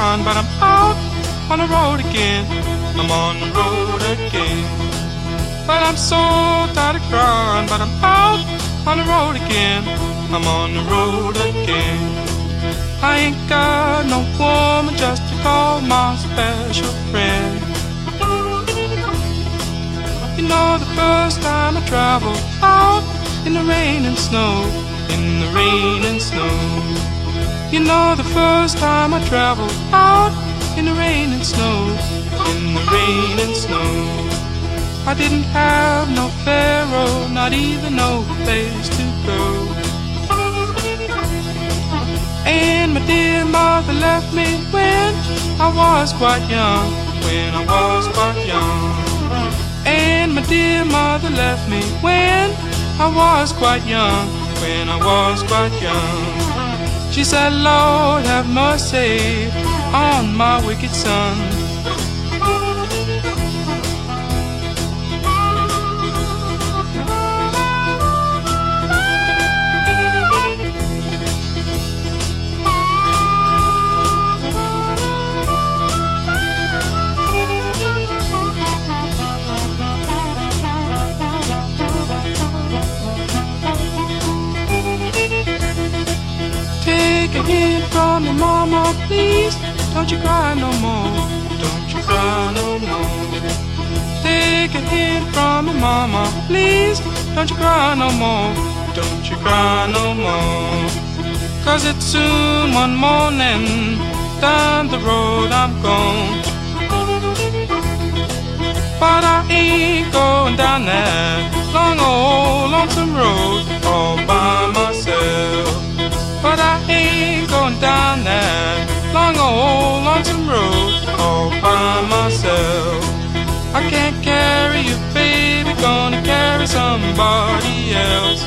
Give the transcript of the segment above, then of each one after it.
crying, but I'm out on the road again. I'm on the road again. But I'm so tired of crying, but I'm out on the road again. I'm on the road again. I ain't got no woman just to call my special friend. You know, the first time I traveled out in the rain and snow, in the rain and snow. You know, the first time I traveled out in the rain and snow, in the rain and snow. I didn't have no pharaoh, not even no place to go. And my dear mother left me when I was quite young, when I was quite young. And my dear mother left me when I was quite young, when I was quite young. She said, Lord, have mercy on my wicked son. Take a hint from your mama, please. Don't you cry no more. Don't you cry no more. Take a hint from your mama, please. Don't you cry no more. Don't you cry no more. 'Cause it's soon one morning. Down the road I'm gone. But I ain't going down that long old lonesome road all by myself. But I ain't going down that long old lonesome road all by myself. I can't carry you, baby, gonna carry somebody else.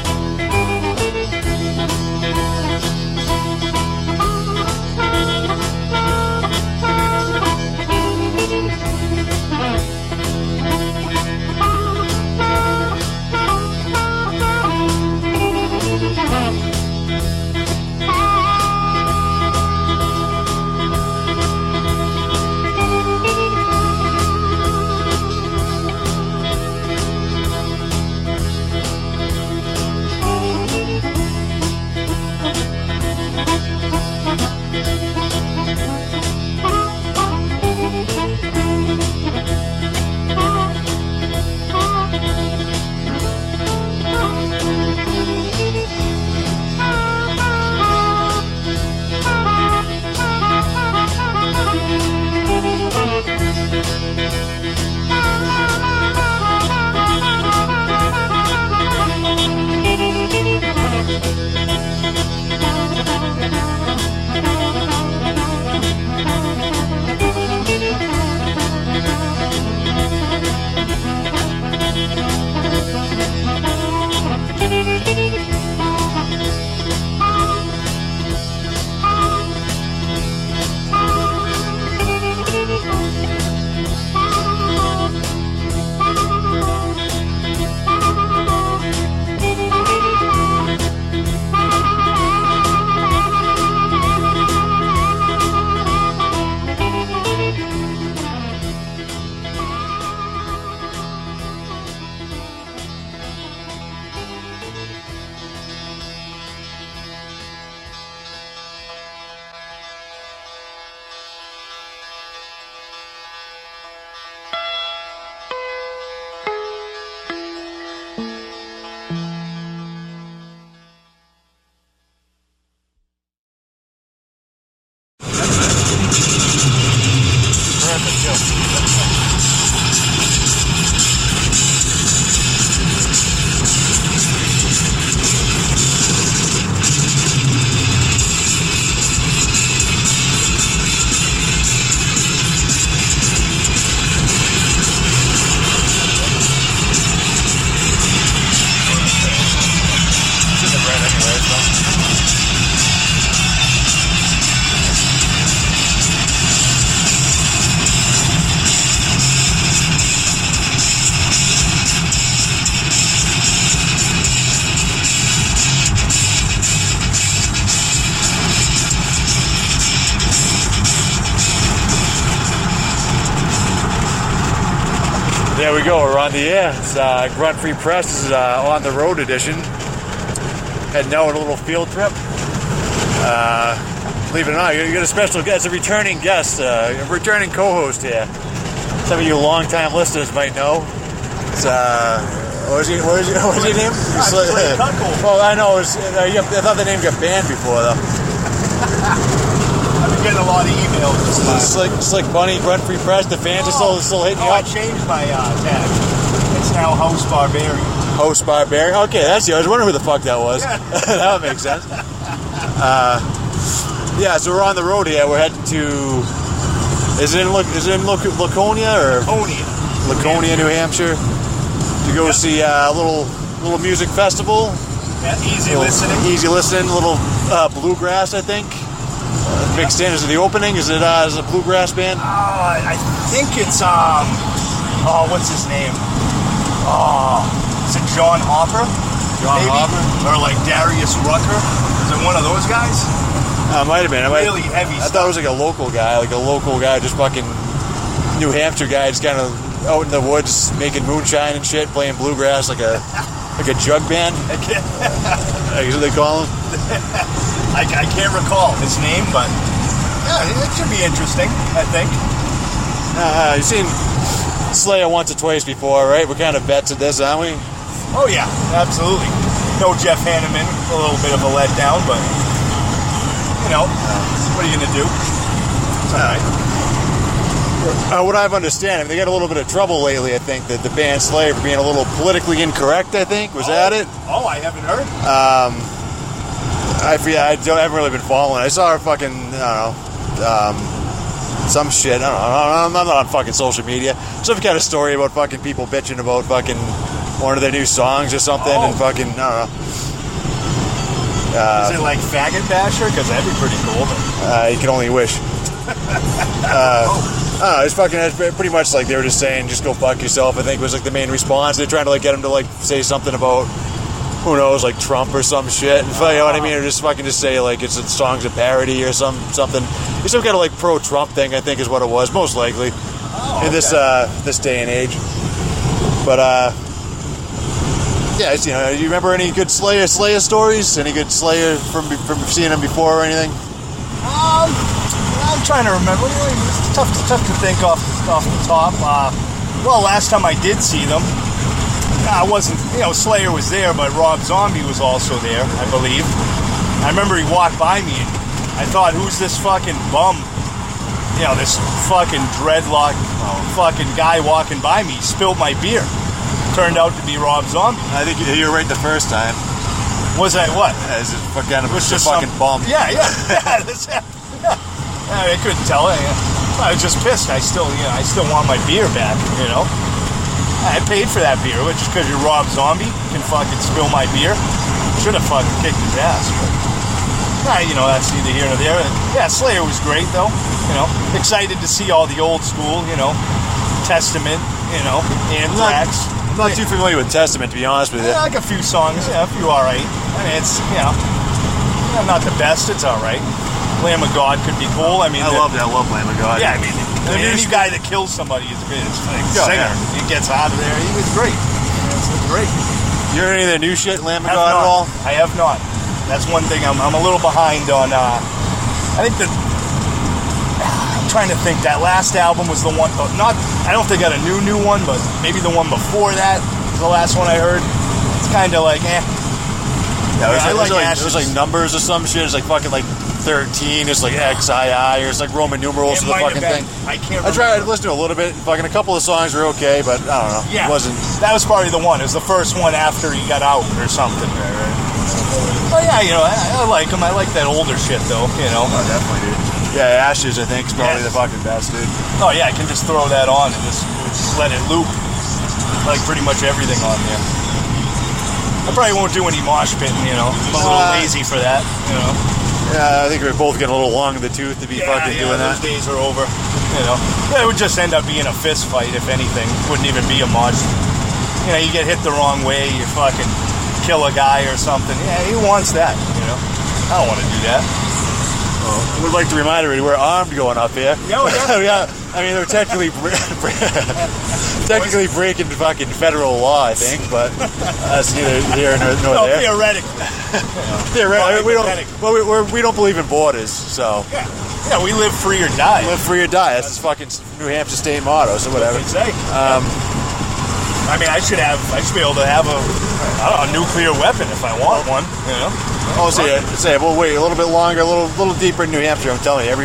There we go, we're on the air. It's Grunt Free Press. This is on the road edition. Heading out on a little field trip. Believe it or not, you got a special guest, a returning guest, a returning co-host here. Some of you long-time listeners might know. It's, what was your name? Oh, I know. I thought the name got banned before, though. I've been getting a lot of emails. Slick Bunny, Grunt Free Press. The fans are still hitting you up. I changed my tag. It's now Host Barbarian. Host Barbarian. Okay, that's you. I was wondering who the fuck that was. Yeah. That would make sense. Yeah, so we're on the road here. We're heading to. Is it in Laconia or Laconia, New Hampshire, to go see a little music festival. Yeah, easy listening. A little bluegrass, I think. Big standards of the opening. Is it a bluegrass band? I think it's what's his name? Is it John Hopper? John Hopper? Or like Darius Rucker? Is it one of those guys? Might have been. Really heavy I stuff. thought it was like a local guy, just fucking New Hampshire guy, just kind of out in the woods making moonshine and shit, playing bluegrass like a jug band. Is what they call him? I can't recall his name, but yeah, it should be interesting, I think. You've seen Slayer once or twice before, right? We're kind of vets at this, aren't we? Oh yeah, absolutely. No Jeff Hanneman, a little bit of a letdown, but you know, what are you gonna do? It's all right. What I've understand, they got a little bit of trouble lately. I think that the band Slayer for being a little politically incorrect. I think was that it? Oh, I haven't heard. I haven't really been following. I saw her fucking, I don't know, some shit. I don't know. I'm not on fucking social media. Some kind of story about fucking people bitching about fucking one of their new songs or something, and fucking, I don't know. Is it like Faggot Basher? Because that'd be pretty cool. You can only wish. It's pretty much like they were just saying, just go fuck yourself. I think was like the main response. They're trying to like get him to like say something about, who knows, like Trump or some shit. And you know what I mean? Or just fucking just say like it's a song's a parody or something. It's some kind of like pro-Trump thing, I think is what it was, most likely, in this day and age. But yeah, you know, you remember any good Slayer stories? Any good Slayer from seeing them before or anything? I'm trying to remember. It's tough to think off the top. Well, last time I did see them, I wasn't, Slayer was there, but Rob Zombie was also there, I believe. I remember he walked by me, and I thought, who's this fucking bum? This fucking dreadlock fucking guy walking by me. He spilled my beer. Turned out to be Rob Zombie. I think you were right the first time. Was I what? It was just a fucking bum. Yeah. I couldn't tell. I was just pissed. I still want my beer back. I paid for that beer, which is because you're Rob Zombie. You can fucking spill my beer. Should have fucking kicked his ass. But, that's neither here nor there. Yeah, Slayer was great though. Excited to see all the old school. Testament. Anthrax. I'm not too familiar with Testament, to be honest with you. Yeah, like a few songs. Yeah, a few all right. I mean, it's not the best. It's all right. Lamb of God could be cool. I love Lamb of God. Yeah, any guy that kills somebody is good. It's like singer. Yeah. He gets out of there. He was great. It's great. You heard any of their new shit, Lamb of God, at all? I have not. That's one thing I'm a little behind on. I think I'm trying to think. That last album was the one. I don't think I got a new one, but maybe the one before that was the last one I heard. It's kind of like, eh. Yeah, it was like numbers or some shit. It's like fucking like 13. It's like XII, or it's like Roman numerals for the fucking thing. I can't remember. I tried to listen to a little bit. Fucking a couple of songs were okay, but I don't know. Yeah, it wasn't. That was probably the one. It was the first one after he got out or something. Right. But yeah, I like him. I like that older shit though. Oh, definitely, dude. Yeah, Ashes, I think, is probably the fucking best, dude. Oh yeah, I can just throw that on and just let it loop. Like pretty much everything on there. I probably won't do any mosh pitting, I'm a little lazy for that, Yeah, I think we're both getting a little long in the tooth to be fucking doing that. Those days are over, Yeah, it would just end up being a fist fight, if anything. It wouldn't even be a mosh. You get hit the wrong way, you fucking kill a guy or something. Yeah, he wants that, I don't want to do that. I would like to remind everybody we're armed going up here. Yeah, I mean, they're technically technically breaking fucking federal law, I think, but that's neither here nor No, there. theoretically. Theoretically, we don't believe in borders, so Yeah, we live free or die. live free or die. That's the fucking New Hampshire state motto. So whatever. They say. I mean, I should be able to have a nuclear weapon if I want one. You know. I'll say, we'll wait a little bit longer, a little deeper in New Hampshire. I'm telling you,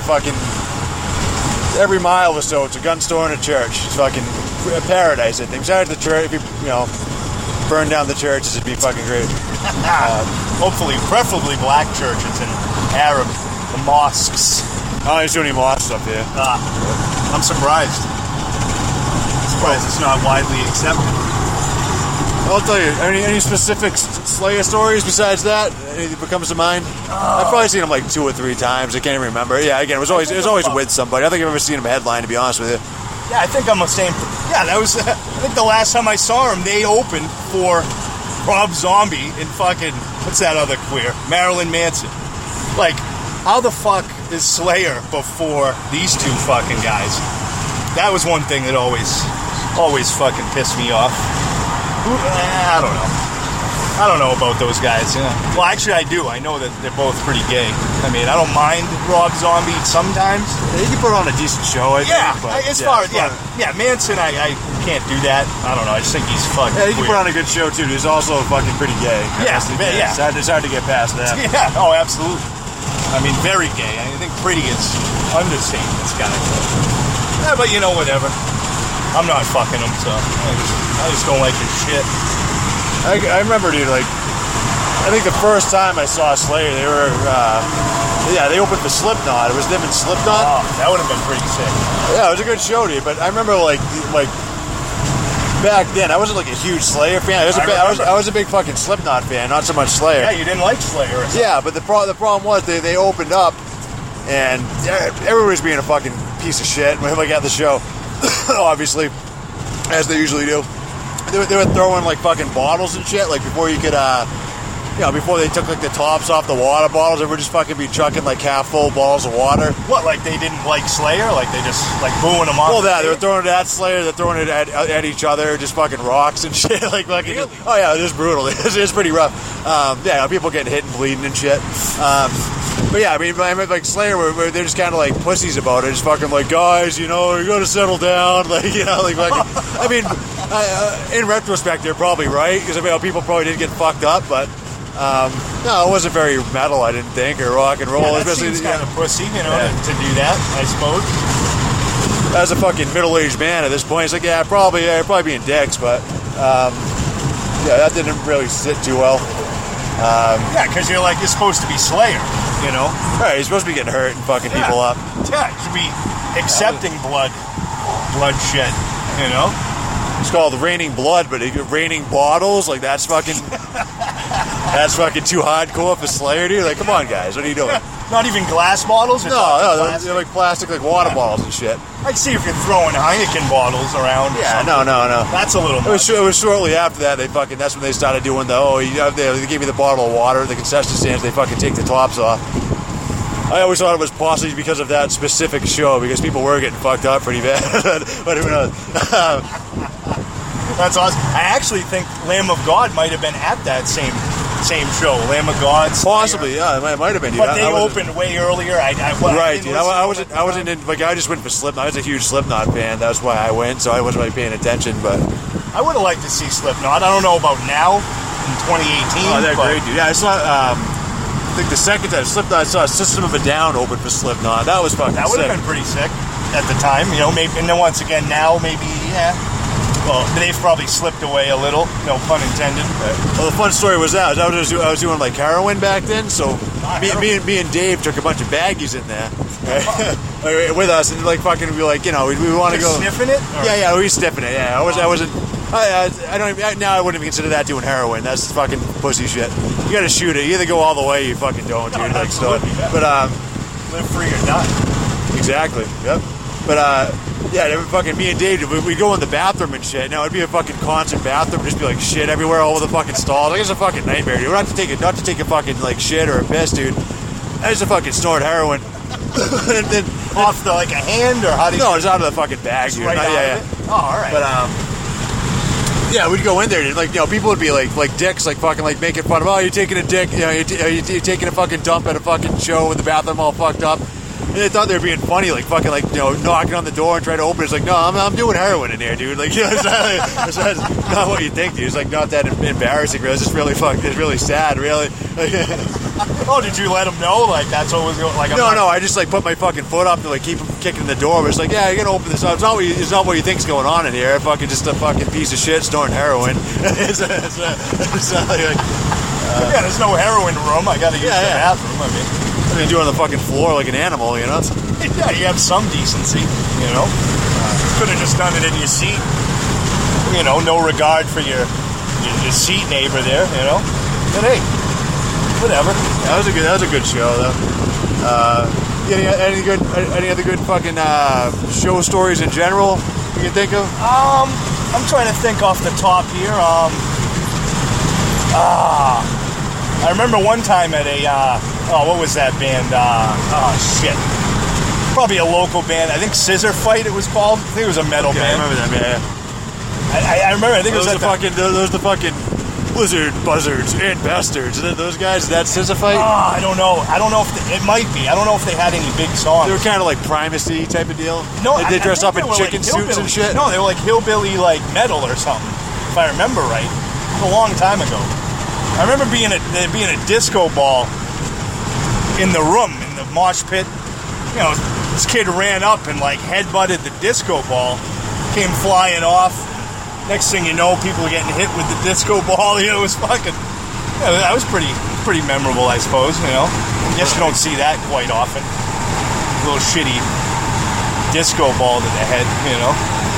every mile or so, it's a gun store and a church. It's fucking a paradise. I think. Besides the church, if you burn down the churches, it'd be fucking great. Hopefully, preferably black churches and Arab mosques. I don't see any mosques up here. I'm surprised. It's not widely accepted. I'll tell you, any specific Slayer stories besides that? Anything that comes to mind? I've probably seen them like 2 or 3 times. I can't even remember. Yeah, again, it was always with somebody. I don't think I've ever seen them headline, to be honest with you. Yeah, I think I'm the same. Yeah, that was. I think the last time I saw him, they opened for Rob Zombie and fucking what's that other queer? Marilyn Manson. Like, how the fuck is Slayer before these two fucking guys? That was one thing that always fucking pissed me off. I don't know about those guys. Yeah. Well, actually, I do. I know that they're both pretty gay. I mean, I don't mind Rob Zombie sometimes. He can put on a decent show, I think. But Manson, I can't do that. I don't know. I just think he's fucking. Yeah, he can put on a good show too. He's also fucking pretty gay. Yeah. It's hard to get past that. Yeah. Oh, absolutely. I mean, very gay. I think pretty is understating this guy. Yeah, but whatever. I'm not fucking him, so I just don't like his shit. I remember, dude, like, I think the first time I saw Slayer, they were, they opened for Slipknot. It was them and Slipknot. Oh, that would have been pretty sick. Yeah, it was a good show, dude, but I remember, like back then, I wasn't, like, a huge Slayer fan. I was a big fucking Slipknot fan, not so much Slayer. Yeah, you didn't like Slayer or something. Yeah, but the problem was they opened up, and everybody was being a fucking piece of shit when we got the show, obviously, as they usually do. They were throwing like fucking bottles and shit, like before you could, before they took like the tops off the water bottles, they would just fucking be chucking like half full bottles of water. What, like they didn't like Slayer? Like they just like booing them off? Well, they were throwing it at Slayer, they're throwing it at each other, just fucking rocks and shit. Like fucking. Really? Oh yeah, it was brutal. It's pretty rough. People getting hit and bleeding and shit. But yeah, I mean, like Slayer, where they're just kind of like pussies about it. Just fucking like, guys, you gotta settle down. Like, like fucking. I mean, in retrospect, they're probably right because people probably did get fucked up, but no, it wasn't very metal, I didn't think, or rock and roll. Yeah, that seems kind of pussy, to do that, I suppose. As a fucking middle-aged man at this point, it's like, probably being dicks, but that didn't really sit too well. Because you're supposed to be Slayer, Right, you're supposed to be getting hurt and fucking people up. Yeah, you should be accepting bloodshed, It's called Raining Blood, but raining bottles, like that's fucking too hardcore for Slayer, dude. Like, come on, guys, what are you doing? Not even glass bottles? No, they're like plastic, like water bottles and shit. I'd see if you're throwing Heineken bottles around. Yeah, no. That's a little much. It was shortly after that that's when they started doing they gave me the bottle of water, the concession stands, they fucking take the tops off. I always thought it was possibly because of that specific show, because people were getting fucked up pretty bad. But who knows? That's awesome. I actually think Lamb of God might have been at that same show. Lamb of God. Possibly, yeah, it might have been. Dude. But they opened way earlier. Right, dude. I wasn't in. Like, I just went for Slipknot. I was a huge Slipknot fan. That's why I went. So I wasn't really paying attention. But I would have liked to see Slipknot. I don't know about now in 2018. Oh, they're great, dude. Yeah, I saw. I think the second time Slipknot, I saw System of a Down open for Slipknot. That was fucking sick. That would have been pretty sick at the time. Maybe, and then once again now, maybe, yeah. Well, they've probably slipped away a little, no pun intended. Well, the fun story was that I was doing like heroin back then, so me and Dave took a bunch of baggies in there right, with us, and like fucking we like we want to go sniffing it. Or? Yeah, we were sniffing it. Yeah, I don't even, now I wouldn't even consider that doing heroin. That's fucking pussy shit. You got to shoot it. You either go all the way, or you fucking don't, dude. Like so. But live free or die. Exactly. Yep. But fucking me and Dave, we'd go in the bathroom and shit. Now it'd be a fucking constant bathroom, just be like shit everywhere, all over the fucking stalls. Like, it's a fucking nightmare, dude. Not to take a fucking like shit or a piss, dude. I used to fucking snort heroin, and then Off the, like, a hand, or how do you... No, it's out of the fucking bag, dude. Right out Yeah. of it? Oh, all right. But yeah, we'd go in there, dude. Like, you know, people would be like dicks, like fucking like making fun of, oh, you're taking a dick, you know, you're taking a fucking dump at a fucking show with the bathroom all fucked up. And they thought they were being funny, like fucking like, you know, knocking on the door and trying to open it. It's like, no, I'm doing heroin in here, dude. Like, you know, it's not what you think, dude. It's like not that embarrassing. Really. It's just really it's really sad, really. Oh, did you let them know? Like, that's what was going, like... No, I just like put my fucking foot up to like keep him kicking in the door. But it's like, yeah, you're gonna open this up. It's not what you think's going on in here. Fucking just a fucking piece of shit snorting heroin. It's like, yeah, there's no heroin room. I gotta use the bathroom. I mean, do it on the fucking floor like an animal, you know? Yeah, you have some decency, you know? Could have just done it in your seat. You know, no regard for your seat neighbor there, you know? But hey, whatever. That was a good show, though. Any other good fucking show stories in general you can think of? I'm trying to think off the top here. I remember one time at a what was that band? Shit. Probably a local band. I think Scissor Fight it was called. I think it was a metal band. I remember that, man. I remember. I think it was those the fucking Blizzard Buzzards and Bastards. Those guys. That Scissor Fight. I don't know. I don't know if it might be. I don't know if they had any big songs. They were kind of like Primacy type of deal. No, they dressed up in chicken like suits and shit. No, they were like hillbilly like metal or something. If I remember right, it was a long time ago. I remember there being a disco ball in the room, in the mosh pit. You know, this kid ran up and like headbutted the disco ball, came flying off. Next thing you know, people were getting hit with the disco ball. You know, it was fucking... that was pretty memorable, I suppose, you know. I guess you don't see that quite often. A little shitty disco ball to the head, you know.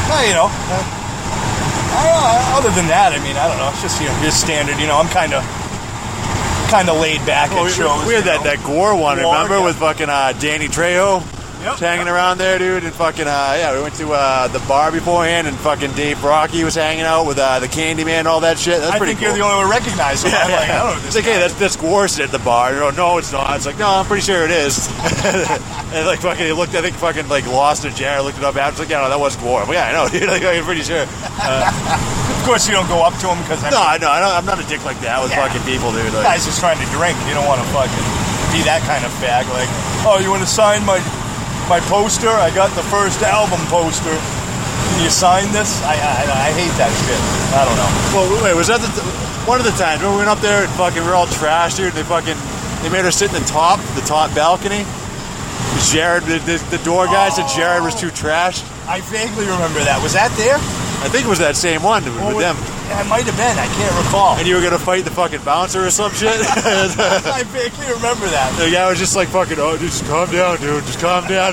Other than that, I mean, I don't know. It's just, you know, just standard, you know. I'm kind of laid back at shows. We had that Gore one, remember, with fucking Danny Trejo? Yep. Hanging around there, dude, and fucking we went to the bar beforehand, and fucking Dave Brocky was hanging out with the Candyman and all that shit. That's pretty cool. You're the only one who recognized him. I'm like, I don't know this it's like, hey, that's Gore sitting at the bar. You know, no, it's not. It's like, no, I'm pretty sure it is. And like fucking, he looked. I think fucking like lost or Jared looked it up after. It's like, yeah, no, that was Gore. But yeah, I know, dude. Like, I'm pretty sure. Of course, you don't go up to him because I'm not a dick like that with fucking people, dude. Like, guys just trying to drink. You don't want to fucking be that kind of fag. Like, oh, you want to sign my poster? I got the first album poster. Can you sign this? I hate that shit. I don't know. Well, wait, was that one of the times when we went up there and fucking we were all trashed, dude? And they made us sit in the top balcony. Jared, the door guy said Jared was too trashed. I vaguely remember that. Was that there? I think it was that same one with them. Yeah, it might have been. I can't recall. And you were gonna fight the fucking bouncer or some shit? I vaguely remember that. The guy was just like fucking, oh, dude, just calm down, dude. Just calm down.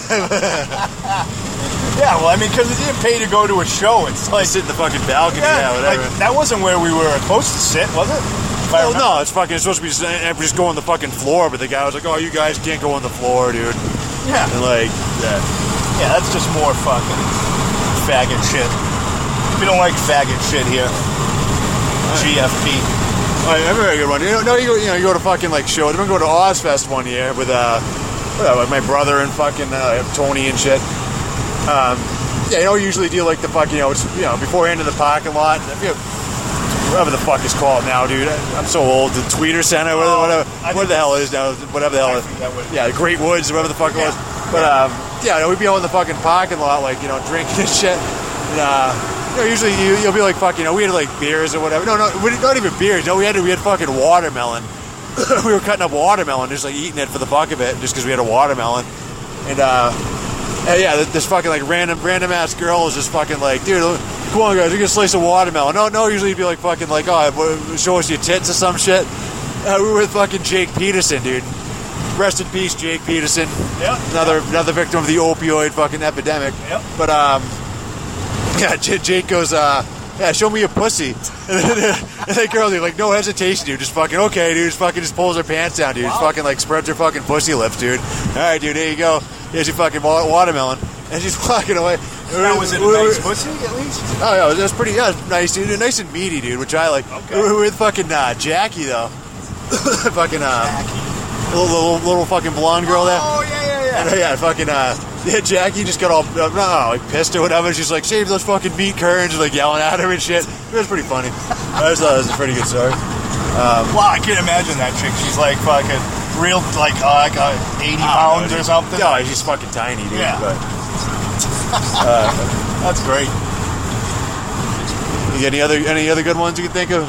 Yeah, well, I mean, because we didn't pay to go to a show. It's like sit in the fucking balcony, whatever. Like, that wasn't where we were supposed to sit, was it? Well, no, it's supposed to be just go on the fucking floor. But the guy was like, oh, you guys can't go on the floor, dude. Yeah. And like, yeah, that's just more fucking faggot shit. We don't like faggot shit here. GFP. I remember a good one. You go to fucking like shows. I remember going to Ozfest one year with my brother and fucking Tony and shit. Usually do like the fucking beforehand in the parking lot. Whatever the fuck it's called now, dude. I'm so old. The Tweeter Center, whatever the hell it is now. Whatever the hell it is. Yeah, the Great Woods, whatever the fuck it was. But we'd be out in the fucking parking lot, like drinking and shit. And, usually you'll be like fucking. We had like beers or whatever. No, not even beers. No, we had fucking watermelon. We were cutting up watermelon, just like eating it for the fuck of it, just because we had a watermelon. And this fucking like random ass girl is just fucking like, dude, come on guys, we can slice a watermelon. No, usually you'd be like fucking like, oh, show us your tits or some shit. We were with fucking Jake Peterson, dude. Rest in peace, Jake Peterson. Yeah. Another victim of the opioid fucking epidemic. Yep. But Jake goes, show me your pussy. And that girl, dude, like, no hesitation, dude. Just fucking, okay, dude. Just pulls her pants down, dude. Wow. Just fucking, like, spreads her fucking pussy lips, dude. All right, dude, there you go. Here's your fucking watermelon. And she's walking away. That was it a nice pussy, at least? Oh, yeah, it was pretty, nice, dude. Nice and meaty, dude, which I like. Okay. We were with fucking Jackie, though. Fucking, Jackie. Little fucking blonde girl there. Oh, yeah. Yeah, fucking, Jackie just got all, like, pissed or whatever. She's like, save those fucking meat curds, and, like, yelling at her and shit. It was pretty funny. I just thought it was a pretty good story. Well, I can't imagine that chick. She's like fucking real, like 80 pounds or something. No, she's fucking tiny, dude. Yeah. But, that's great. you got any other good ones you can think of?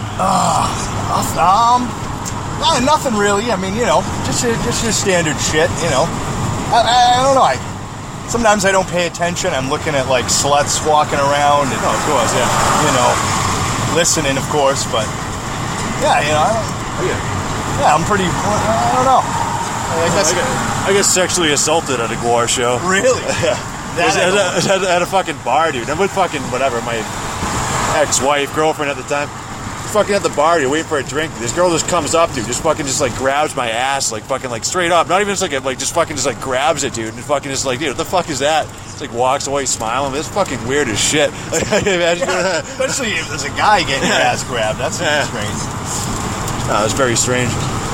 Nothing really. I mean, just your standard shit. I don't know. Sometimes I don't pay attention. I'm looking at like sluts walking around, and Of course, yeah. listening, of course. But yeah, I'm pretty. I don't know. I got sexually assaulted at a Guar show. Really? Yeah. At a fucking bar, dude. I'm with fucking whatever, my ex-wife, girlfriend at the time. Fucking at the bar, dude, waiting for a drink. This girl just comes up, dude, just like grabs my ass, like fucking like straight up. Not even just like grabs it, dude, and fucking just like, dude, what the fuck is that? Just like walks away smiling. It's fucking weird as shit. Like, I can imagine that. Especially if there's a guy getting your ass grabbed. That's strange. No, it's very strange.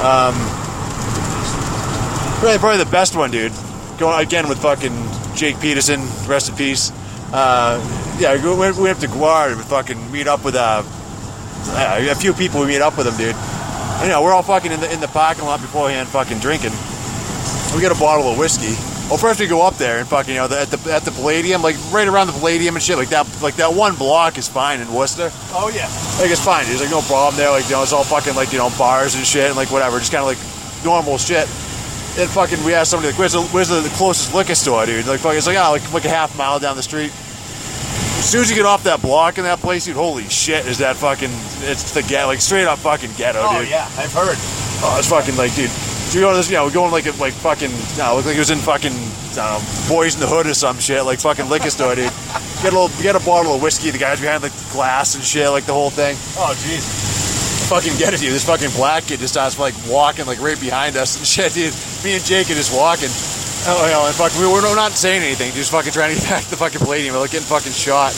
Probably the best one, dude. Going again with fucking Jake Peterson, rest in peace. We went up to Guar to fucking meet up with a few people. We meet up with them, dude. And, we're all fucking in the parking lot beforehand, fucking drinking. We get a bottle of whiskey. Well, first we go up there and fucking, at the Palladium, like right around the Palladium and shit, like that one block is fine in Worcester. Oh yeah, like it's fine. There's like no problem there. Like it's all fucking like bars and shit and like whatever, just kind of like normal shit. And fucking we asked somebody like, where's the closest liquor store, dude? Like fucking, it's like like a half mile down the street. As soon as you get off that block in that place, dude, holy shit, is that fucking, it's the ghetto, like straight up fucking ghetto, dude. Oh yeah, I've heard. Oh, it's fucking like, dude. So we go to this, we're going like fucking, looked like it was in fucking, I don't know, Boys in the Hood or some shit, like fucking liquor store, dude. Get a bottle of whiskey, the guys behind the glass and shit, like the whole thing. Oh, jeez. Fucking get it, dude. This fucking black kid just starts like walking like right behind us and shit, dude. Me and Jake are just walking. Oh, and fucking, we're not saying anything, just fucking trying to get back to the fucking Palladium. We're like getting fucking shot.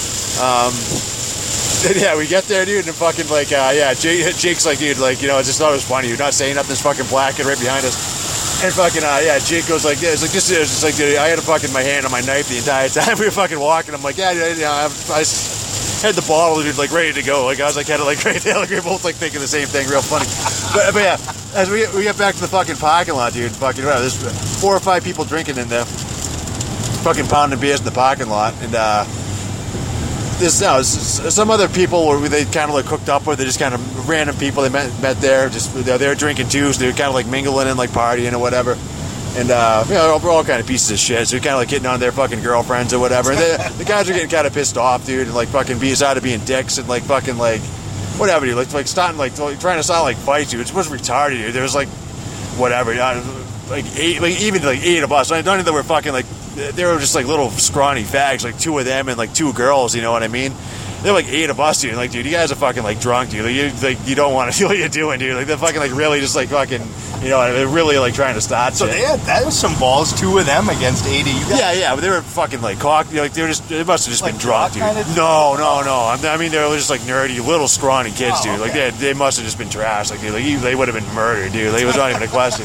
Yeah, we get there, dude, and fucking like, Jake's like, dude, like, I just thought it was funny. You're not saying nothing. This fucking black kid right behind us. And fucking, Jake goes like this. Like, this is just like, dude, I had my hand on my knife the entire time we were fucking walking. I'm like, yeah, dude, I had the bottle, dude, like ready to go. Like I was like, had it like right there. Like we were both like thinking the same thing. Real funny. But yeah, as we get back to the fucking parking lot, dude, fucking, there's 4 or 5 people drinking in there, fucking pounding beers in the parking lot, and there's some other people where they kind of like hooked up with. They're just kind of random people they met there. Just they're drinking too, so they're kind of like mingling and like partying or whatever. And we're all kind of pieces of shit. So we're kind of like hitting on their fucking girlfriends or whatever. And the guys are getting kind of pissed off, dude, and like fucking started being dicks and like fucking like whatever, dude. Like starting like trying to start like fights, dude. It's supposed to be retarded, dude. There was like whatever, like 8, like even like 8 of us. I don't think that we're fucking like. They were just like little scrawny fags, like 2 of them and like 2 girls, you know what I mean? They're like 8 of us, dude. Like, dude, you guys are fucking like drunk, dude. You don't want to see what you're doing, dude. Like, they're fucking like really just like fucking, they're really like trying to start. So shit. that was some balls, 2 of them against 80 of you guys. Yeah, but they were fucking like cock. Like they must have just like been drunk, dude. Kind of no. I mean, they were just like nerdy, little scrawny kids, dude. Okay. Like they must have just been trash. Like they would have been murdered, dude. Like, it was not even a question.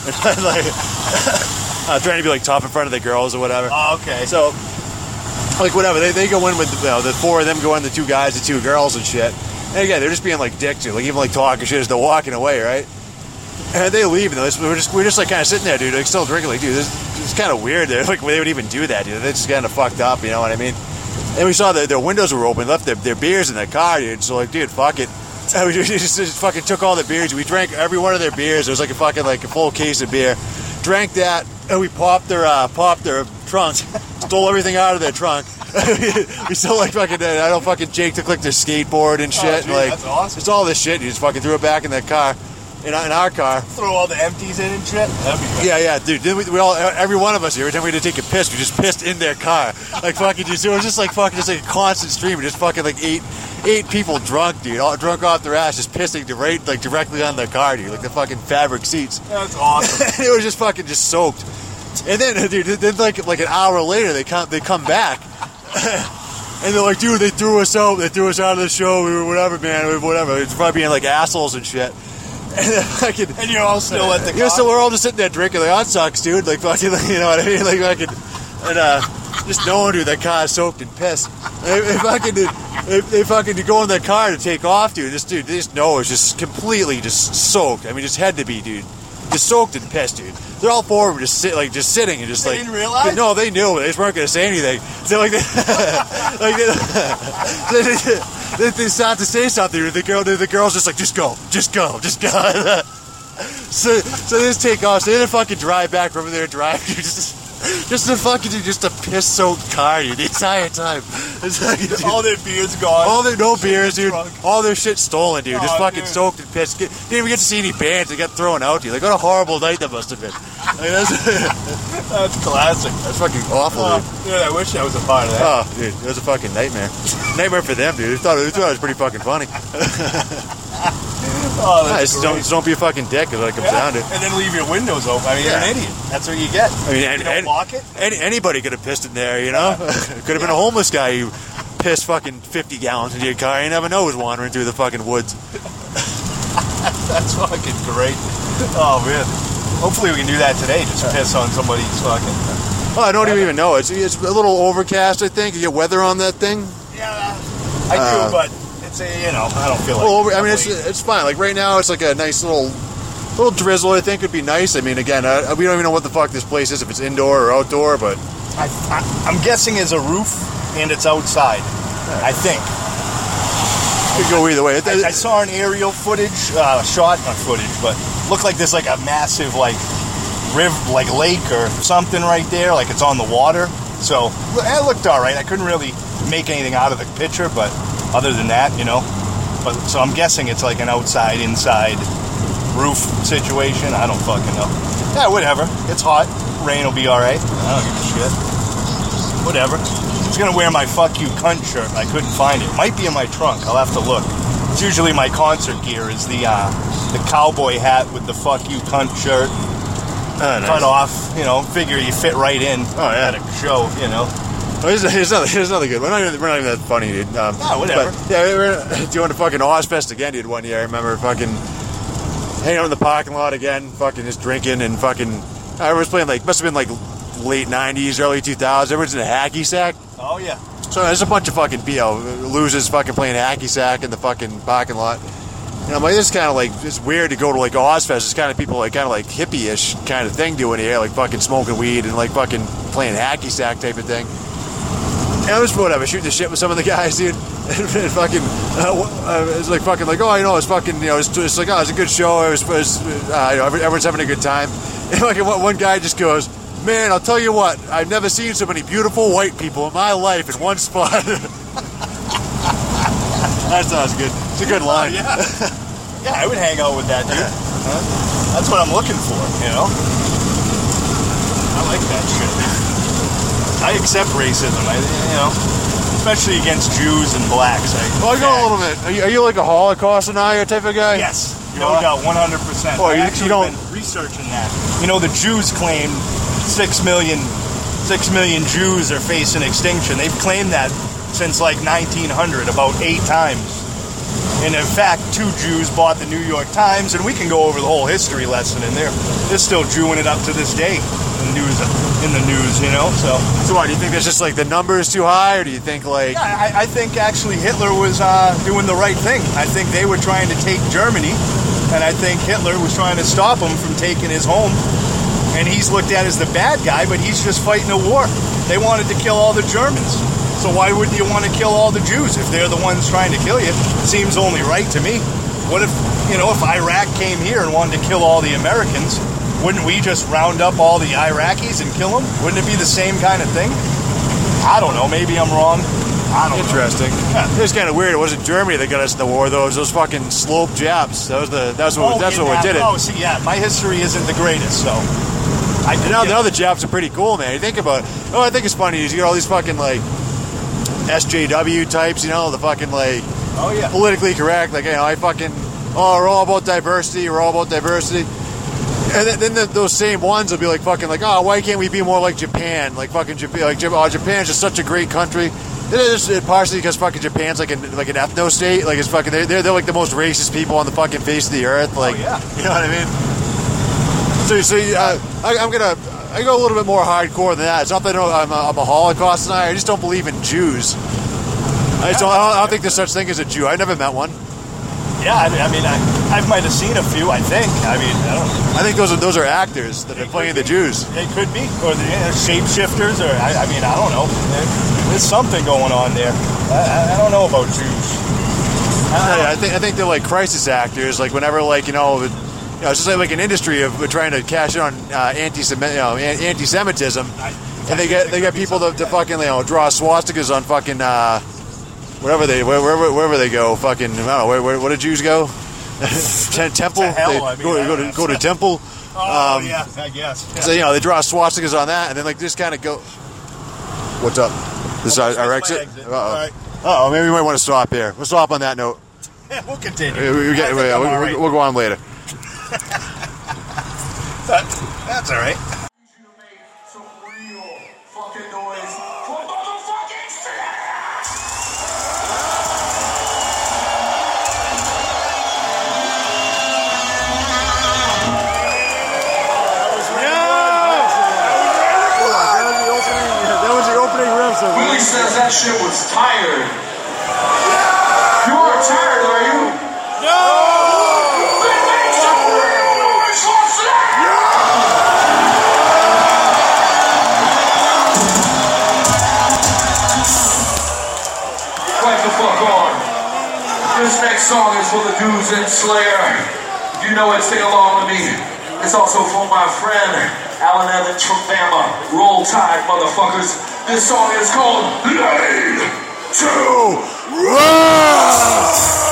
Trying to be like tough in front of the girls or whatever. Oh, okay. So, like whatever, they go in with the 4 of them go in, the 2 guys, the 2 girls and shit. And again, they're just being like dicks, dude. Like even like talking shit as they're walking away, right? And they leave, and we're just like kind of sitting there, dude, like still drinking. Like, dude, it's kind of weird. They're like they would even do that, dude. They're just kind of fucked up, you know what I mean? And we saw that their windows were open, left their beers in their car, dude. So like, dude, fuck it. And we just fucking took all the beers. We drank every one of their beers. It was like a full case of beer. Drank that, and we popped their trunks, stole everything out of their trunk. We still like fucking. I don't fucking. Jake took like their skateboard and shit. Oh, dude, like that's awesome. It's all this shit. You just fucking threw it back in that car, in our car. Throw all the empties in and shit. That'd be great. Yeah, dude. Then we all, every one of us, every time we had to take a piss, we just pissed in their car. Like fucking, it was just like fucking, just like a constant stream. We just fucking like eight people drunk, dude, all drunk off their ass, just pissing directly on their car, dude, like the fucking fabric seats. That's awesome. It was just fucking just soaked. And then, dude, like an hour later, they come back, and they're like, dude, they threw us out of the show, we were whatever, man, whatever. It's probably being like assholes and shit. And you're all still at the car? So we're all just sitting there drinking the hot socks, dude. Like, fucking, you know what I mean? Like, fucking, and, just knowing, dude, that car is soaked in piss. They fucking go in that car to take off, dude. They just know it's just completely just soaked. I mean, just had to be, dude. Just soaked in piss, dude. They're all four of them just sitting and just they like. Didn't realize? No, they knew. They just weren't going to say anything. So like, they start to say something. The girl's just like, just go. So they just take off. So they fucking drive back from there, drive. Just a piss-soaked car, dude, the entire time. Dude, all their beers gone. No beers, dude. All their shit stolen, dude. Just fucking dude. soaked in piss. Didn't even get to see any bands. They got thrown out, dude. Like, what a horrible night that must have been. Like, that's classic. That's fucking awful, dude. Dude, I wish I was a part of that. Oh, dude, it was a fucking nightmare. Nightmare for them, dude. They thought it was pretty fucking funny. Oh, that's just don't be a fucking dick when it comes down to it. And then leave your windows open. I mean, you're an idiot. That's what you get. I mean, you don't lock it? Anybody could have pissed in there, you know? Could have been a homeless guy who pissed fucking 50 gallons into your car. You never know who's wandering through the fucking woods. That's fucking great. Oh, man. Hopefully we can do that today. Just piss on somebody's fucking... Oh, I don't even know. It's a little overcast, I think. You get weather on that thing? Yeah, I do, but... I don't feel like... Well, I mean, it's fine. Like, right now, it's like a nice little drizzle, I think, would be nice. I mean, again, we don't even know what the fuck this place is, if it's indoor or outdoor, but... I'm guessing it's a roof, and it's outside. Yeah. I think. Could go either way. I saw an aerial footage, shot, not footage, but looked like there's, like, a massive, like, lake or something right there, like it's on the water. So, it looked all right. I couldn't really make anything out of the picture, but... Other than that, so I'm guessing it's like an outside-inside roof situation. I don't fucking know. Yeah, whatever. It's hot. Rain will be all right. I don't give a shit. Whatever. I was gonna wear my "fuck you cunt" shirt. I couldn't find it. Might be in my trunk. I'll have to look. It's usually my concert gear. Is the cowboy hat with the "fuck you cunt" shirt. Nice. Cut off. Figure you fit right in. Oh yeah. At a show. Here's another good. We're not even that funny, dude. Whatever. But, yeah, we were doing the fucking Ozfest again, dude. One year, I remember fucking hanging out in the parking lot again, fucking just drinking and fucking. I was playing must have been like late '90s, early 2000s. Everyone's in a hacky sack. Oh yeah. So there's a bunch of fucking losers fucking playing hacky sack in the fucking parking lot. And I'm like, this is kind of like, it's weird to go to like Ozfest. It's kind of people like kind of like hippie-ish kind of thing doing here, like fucking smoking weed and like fucking playing hacky sack type of thing. And I was whatever, shooting the shit with some of the guys, dude. And fucking, it's like fucking like, it's fucking, it's like, it's a good show. Everyone's having a good time. And fucking one guy just goes, man, I'll tell you what, I've never seen so many beautiful white people in my life in one spot. That sounds good. It's a good line. Yeah, I would hang out with that dude. That's what I'm looking for, I like that shit. I accept racism, especially against Jews and blacks. I go a little bit. Are you like a Holocaust denier type of guy? Yes, no doubt, 100%. Oh, I actually been researching that. The Jews claim 6 million Jews are facing extinction. They've claimed that since like 1900, about 8 times. And in fact, 2 Jews bought the New York Times, and we can go over the whole history lesson in there. They're still Jewing it up to this day. In the news, So what, do you think that's just like the number is too high, or do you think like... Yeah, I think actually Hitler was doing the right thing. I think they were trying to take Germany, and I think Hitler was trying to stop him from taking his home. And he's looked at as the bad guy, but he's just fighting a war. They wanted to kill all the Germans. So why wouldn't you want to kill all the Jews if they're the ones trying to kill you? Seems only right to me. What if, if Iraq came here and wanted to kill all the Americans... Wouldn't we just round up all the Iraqis and kill them? Wouldn't it be the same kind of thing? I don't know. Maybe I'm wrong. I don't know. Interesting. Yeah. It's kind of weird. It wasn't Germany that got us in the war, though. It was those fucking slope Japs. That's what did it. Oh, see, yeah. My history isn't the greatest, so... Now the Japs are pretty cool, man. You think about it. Oh, I think it's funny. You get all these fucking, like, SJW types, the fucking, like... Oh, yeah. Politically correct. Like, we're all about diversity. We're all about diversity. And then those same ones will be like fucking like, why can't we be more like Japan? Like fucking Japan. Like, Japan's just such a great country. It's partially because fucking Japan's like an ethno state. Like it's fucking they're like the most racist people on the fucking face of the earth. Like, yeah. You know what I mean? I go a little bit more hardcore than that. It's not that I'm a Holocaust denier. I just don't believe in Jews. I don't think there's such thing as a Jew. I never met one. Yeah, I mean, I might have seen a few. I think. I mean, I don't know. I think those are actors that are playing the Jews. They could be, or the shapeshifters, or I mean, I don't know. There's something going on there. I don't know about Jews. I think they're like crisis actors. Like whenever, like it's just like an industry of trying to cash in on anti-Semitism, and they get people to fucking draw swastikas on fucking wherever they go. Fucking I don't know where do Jews go? Temple. Go to temple. Oh yeah, I guess. Yeah. So they draw swastikas on that, and then like just kind of go. What's up? This is our exit. Uh-oh, maybe we might want to stop here. We'll stop on that note. Yeah, we'll continue. We'll go on later. That's all right. Some real fucking noise for motherfucking That was the opening riff. Willie says that shit was tired. You aren't tired, are you? No! Then make some real noise for Right the fuck on. This next song is for the dudes in Slayer. You know it, sing along with me. It's also for my friend Alan Evans from Bama. Roll Tide, motherfuckers. This song is called Laid to Rest.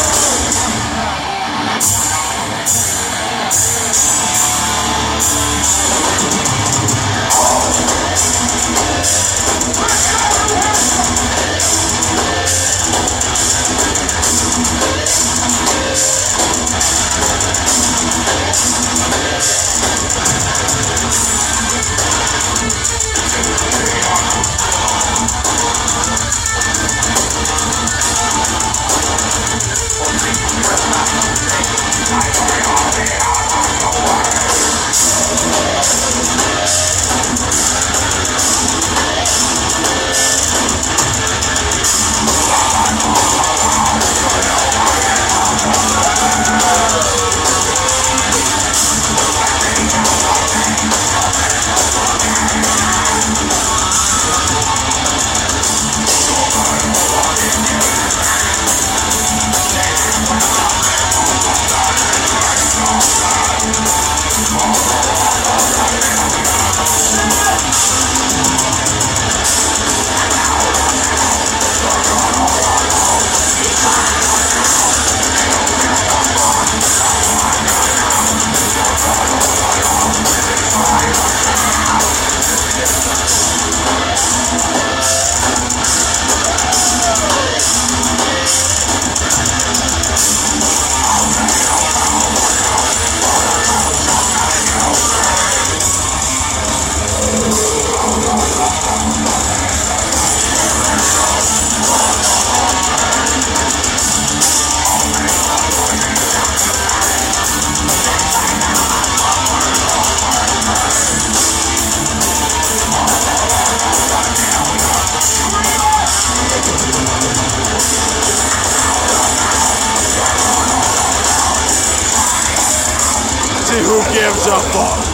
Who gives a fuck?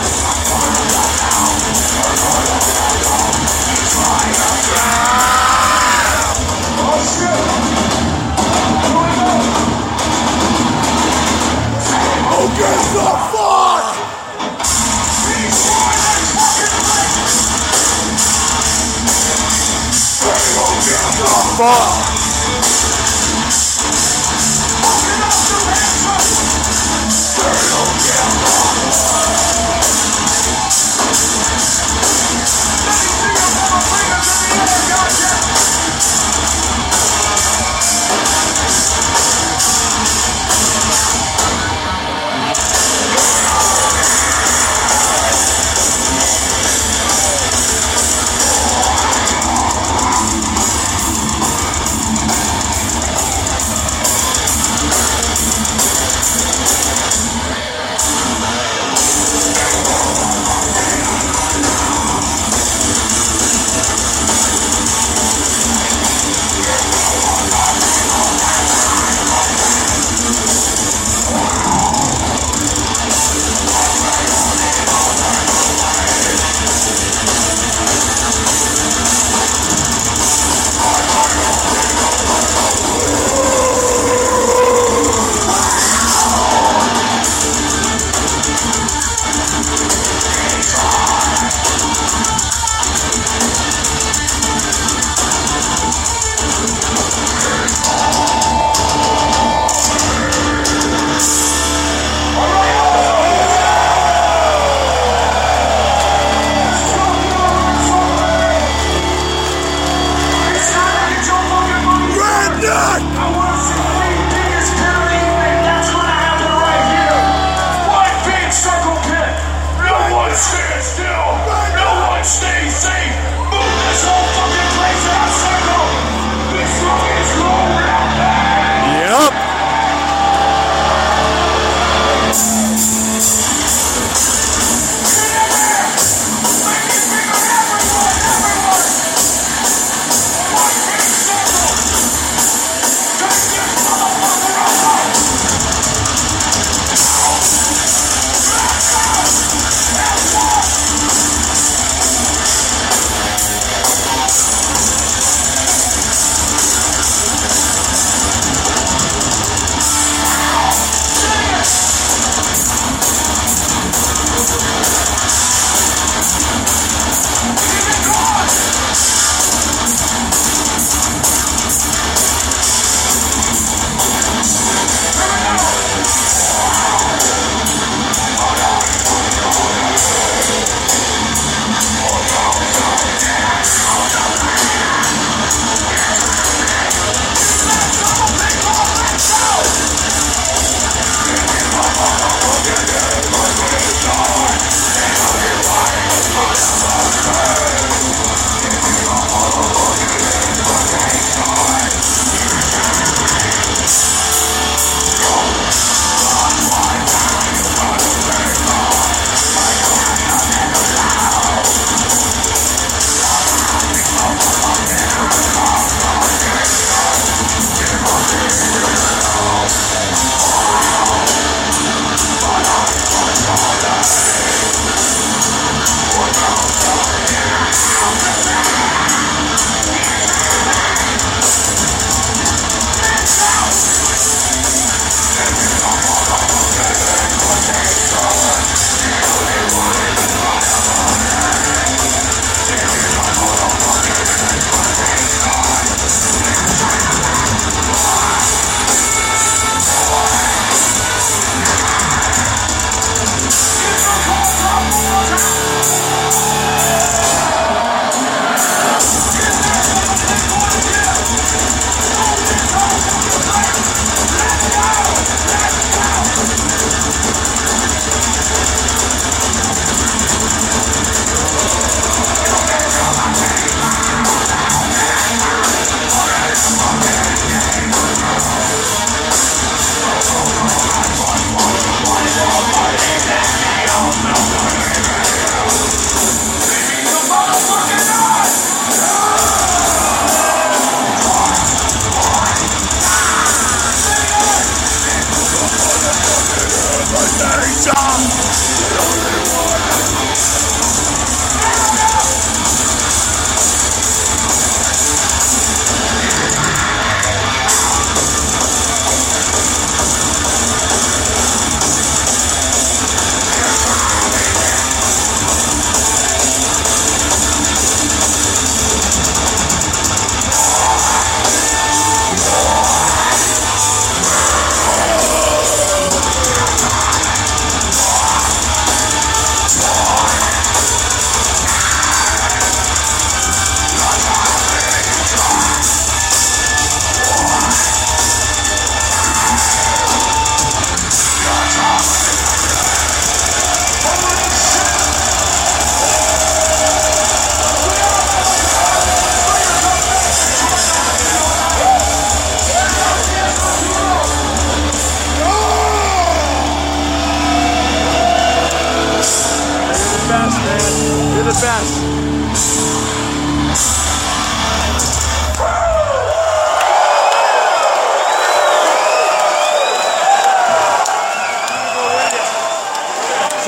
Who gives a fuck? Who gives a fuck?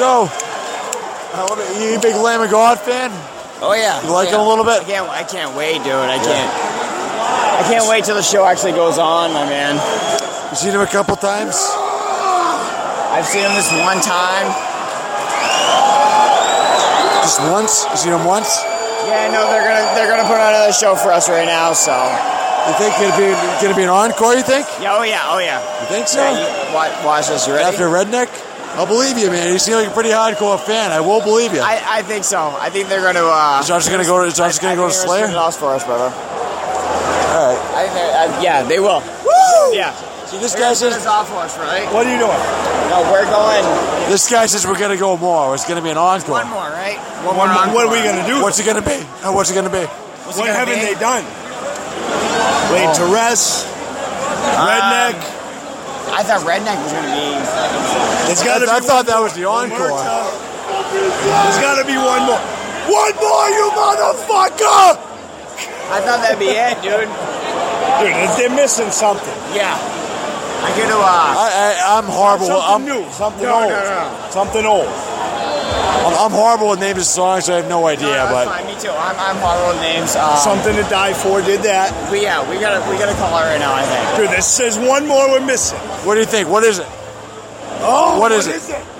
So, you a big Lamb of God fan? Oh yeah. You like him a little bit? I can't wait, dude. I can't wait till the show actually goes on, my man. You seen him a couple times? I've seen him this one time. Just once? You seen him once? Yeah, no, they're gonna put on another show for us right now. So. You think it'll be an encore? You think? Yeah. Oh yeah. You think so? Yeah, watch this. You ready? After Redneck? I'll believe you, man. You seem like a pretty hardcore fan. I will believe you. I think so. I think they're going to. Is Josh going to go? Is Josh going to go to Slayer? Lost for us, brother. All right. I think yeah, they will. Woo! Yeah. See, this guy says. It's off for us, right? What are you doing? No, we're going. This guy says we're going to go more. It's going to be an encore. One more, right? One more. What are we going to do? What's it going to be? What's it going to be? What haven't they done? Laid to rest. Redneck. I thought Redneck was going to be. I thought that was the encore. There's got to be one more. One more, you motherfucker! I thought that'd be it, dude. Dude, they're missing something. Yeah. I get to. I'm horrible. Something new. Something old. No. Something old. I'm horrible with names of songs, so I have no idea. That's but fine. Me too. I'm horrible with names. Something to Die For did that. But yeah, we gotta call it right now. I think. Dude, this says one more we're missing. What do you think? What is it? Oh, what is it?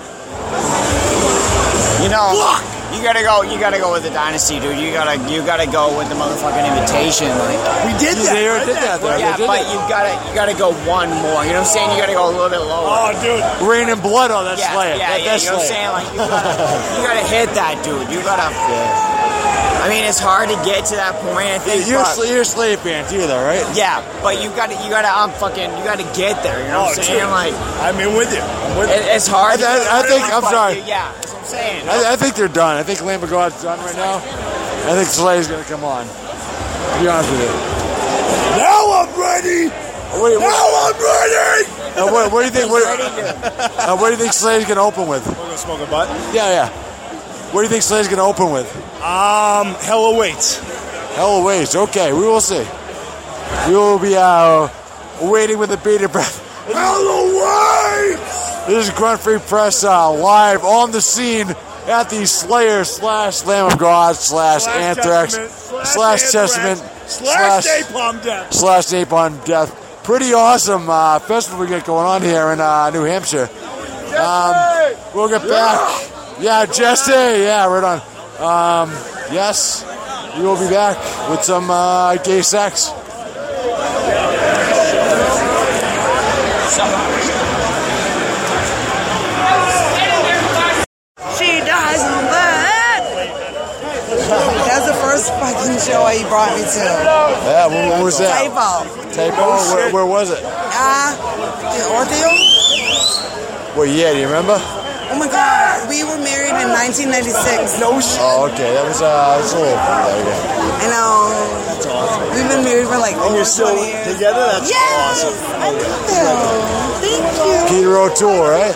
You know, you gotta go with the Dynasty, dude. You gotta go with the motherfucking Invitation. Like we did that. They did that. Yeah, but you gotta go one more. You know what I'm saying? You gotta go a little bit lower. Oh, dude. Rain and Blood on that Slayer. Yeah, you know what I'm saying? Like you gotta hit that, dude. You gotta. I mean, it's hard to get to that point. I think you're a Slayer fan too, though, right? Yeah, but you gotta get there. You know what I'm saying? Like, I'm in with you. It's hard. I'm sorry. Yeah, that's what I'm saying. I think they're done. I think Lamb of God's done right now. I think Slayer's gonna come on. To be honest with you. Now I'm ready. I'm ready. What do you think? What do you think Slayer's gonna open with? We're gonna smoke a butt. Yeah. What do you think Slayer's gonna open with? Hell Awaits. Hell Awaits. Okay, we will see. We will be waiting with a bated breath. Hell Awaits. This is Grunt Free Press live on the scene at the Slayer / Lamb of God / Anthrax / Testament / Napalm Death / Death. Pretty awesome festival we got going on here in New Hampshire. We'll get back. Yeah, Jesse. Yeah, right on. Yes, we will be back with some gay sex. She doesn't let. That's the first fucking show he brought me to. Yeah, what was that? Typo. Where was it? The Ordeal. What year? Do you remember? Oh my God, we were married in 1996. No shit. Oh, okay. That was a little. I know. That's awesome. We've been married for like And over you're still 20 years. together? That's Yes, awesome. I know. Thank you. Peter O'Toole, right?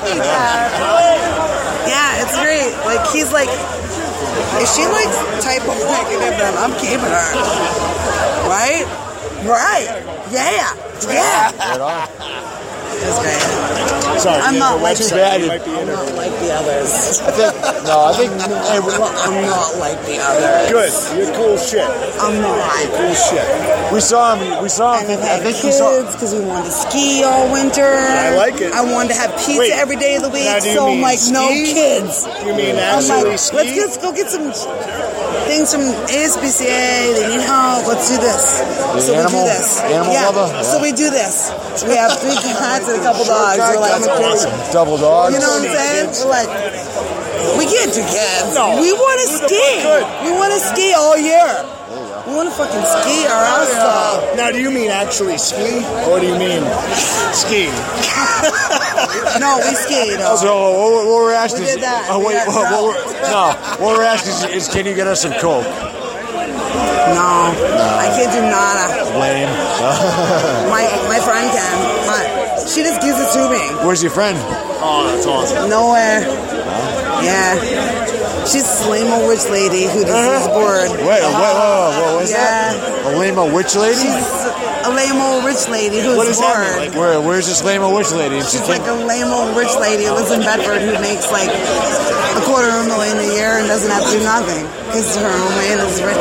Yeah, it's great. Like he's like, if she likes Typo negative, then I'm keeping her. Right? Yeah. Right on. That's great. Sorry, I'm not like too bad. I'm not like the others. I think. Hey, I'm not like the others. Good. You're cool shit. I'm not. Cool shit. We saw him. And I've I had think we saw. kids because we wanted to ski all winter. I like it. I wanted to have pizza Wait, every day of the week. now do you So I'm mean like, no ski? kids. You mean I'm actually like, ski? let's go get some things from ASPCA. They need help. Let's do this. So we do this. Animal lover? So we do this. We have 3 cats and a couple dogs. We're like, That's awesome. Double dogs. you know what I'm saying? We're like, we can't do kids. No. We want to Who the ski. fuck could? We want to ski all year. We want to fucking ski our ass off. Now, do you mean actually ski, or do you mean ski? No, we skied. So what we're asking We did that. Oh, We wait, got what we're asking is, can you get us some coke? No, I can't do nada. Lame. My friend can, but she just gives it to me. Where's your friend? Oh, that's awesome. Nowhere. Yeah. She's a lame old witch lady who just is bored. Wait, what was Yeah. that? A lame old witch lady? She's a lame old rich lady who's What does that mean? bored. Where's this lame old witch lady? She's like a lame old rich lady who lives in Bedford who makes like $250,000 a year and doesn't have to do nothing because her own man is rich.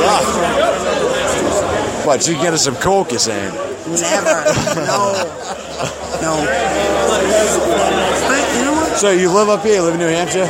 What, you can get us some coke, you're saying? Never. No. But you know what? So you live up here, you live in New Hampshire?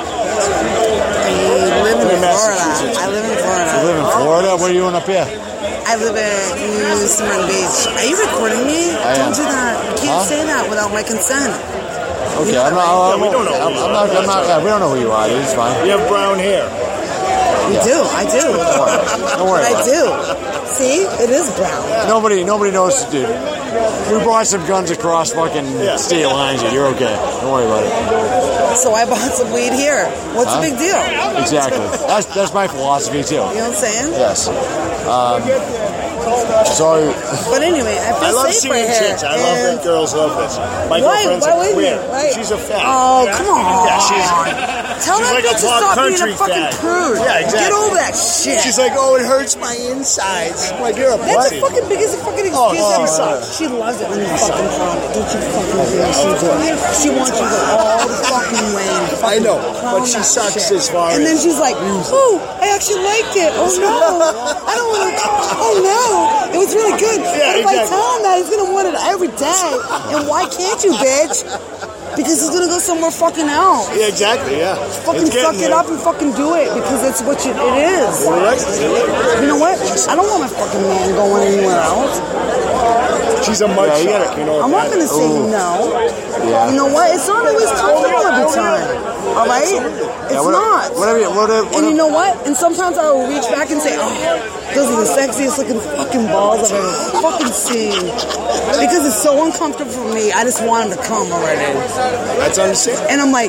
I live in Florida. I live in Florida. You live in Florida? What are you doing up here? I live in New Smyrna Beach. Are you recording me? I am. Don't do that. You can't say that without my consent. Okay, I'm not. we don't know who you I'm not. Yeah, we don't know who you are, dude. It's fine. You have brown hair. You do. I do. Don't worry I about it. do. See? It is brown. Nobody knows, dude. We brought some guns across fucking state lines here. You're okay. Don't worry about it. So I bought some weed here. What's the big deal? Exactly. That's my philosophy too. You know what I'm saying? Yes. So. But anyway, I feel I love safe seeing right here. chicks. I love that girls love this. My girlfriend's why a queer. right? She's a fat. Oh, come on. Yeah, Tell she's that like a bitch to pop stop being a country fucking fag. prude. Yeah, exactly. Get over that shit. she's like, oh, it hurts my insides. I'm like, you're a That's pussy. the fucking biggest fucking excuse ever. She loves it when you fucking calm it. Don't you fucking do it. She does. She wants you to go all the fucking way. And I know, calm but she that sucks shit. as far And then as she's like, oh, I actually liked it. Oh no. I don't want to. Oh no. It was really good. Yeah, but if I exactly. tell him that, he's going to want it every day. And why can't you, bitch? Because he's gonna go somewhere fucking else. Yeah, exactly, yeah. Fucking It's suck getting it there. up and fucking do it because it's what it is. You're right. You know what? I don't want my fucking man going anywhere else. She's a mud you shark, you know I'm what not gonna say no. Yeah. You know what? It's not always comfortable every time. All right? It's not. Whatever. And you know what? And sometimes I will reach back and say, oh, those are the sexiest looking fucking balls I've ever fucking seen. Because it's so uncomfortable for me. I just want him to come already. That's understandable. And I'm like,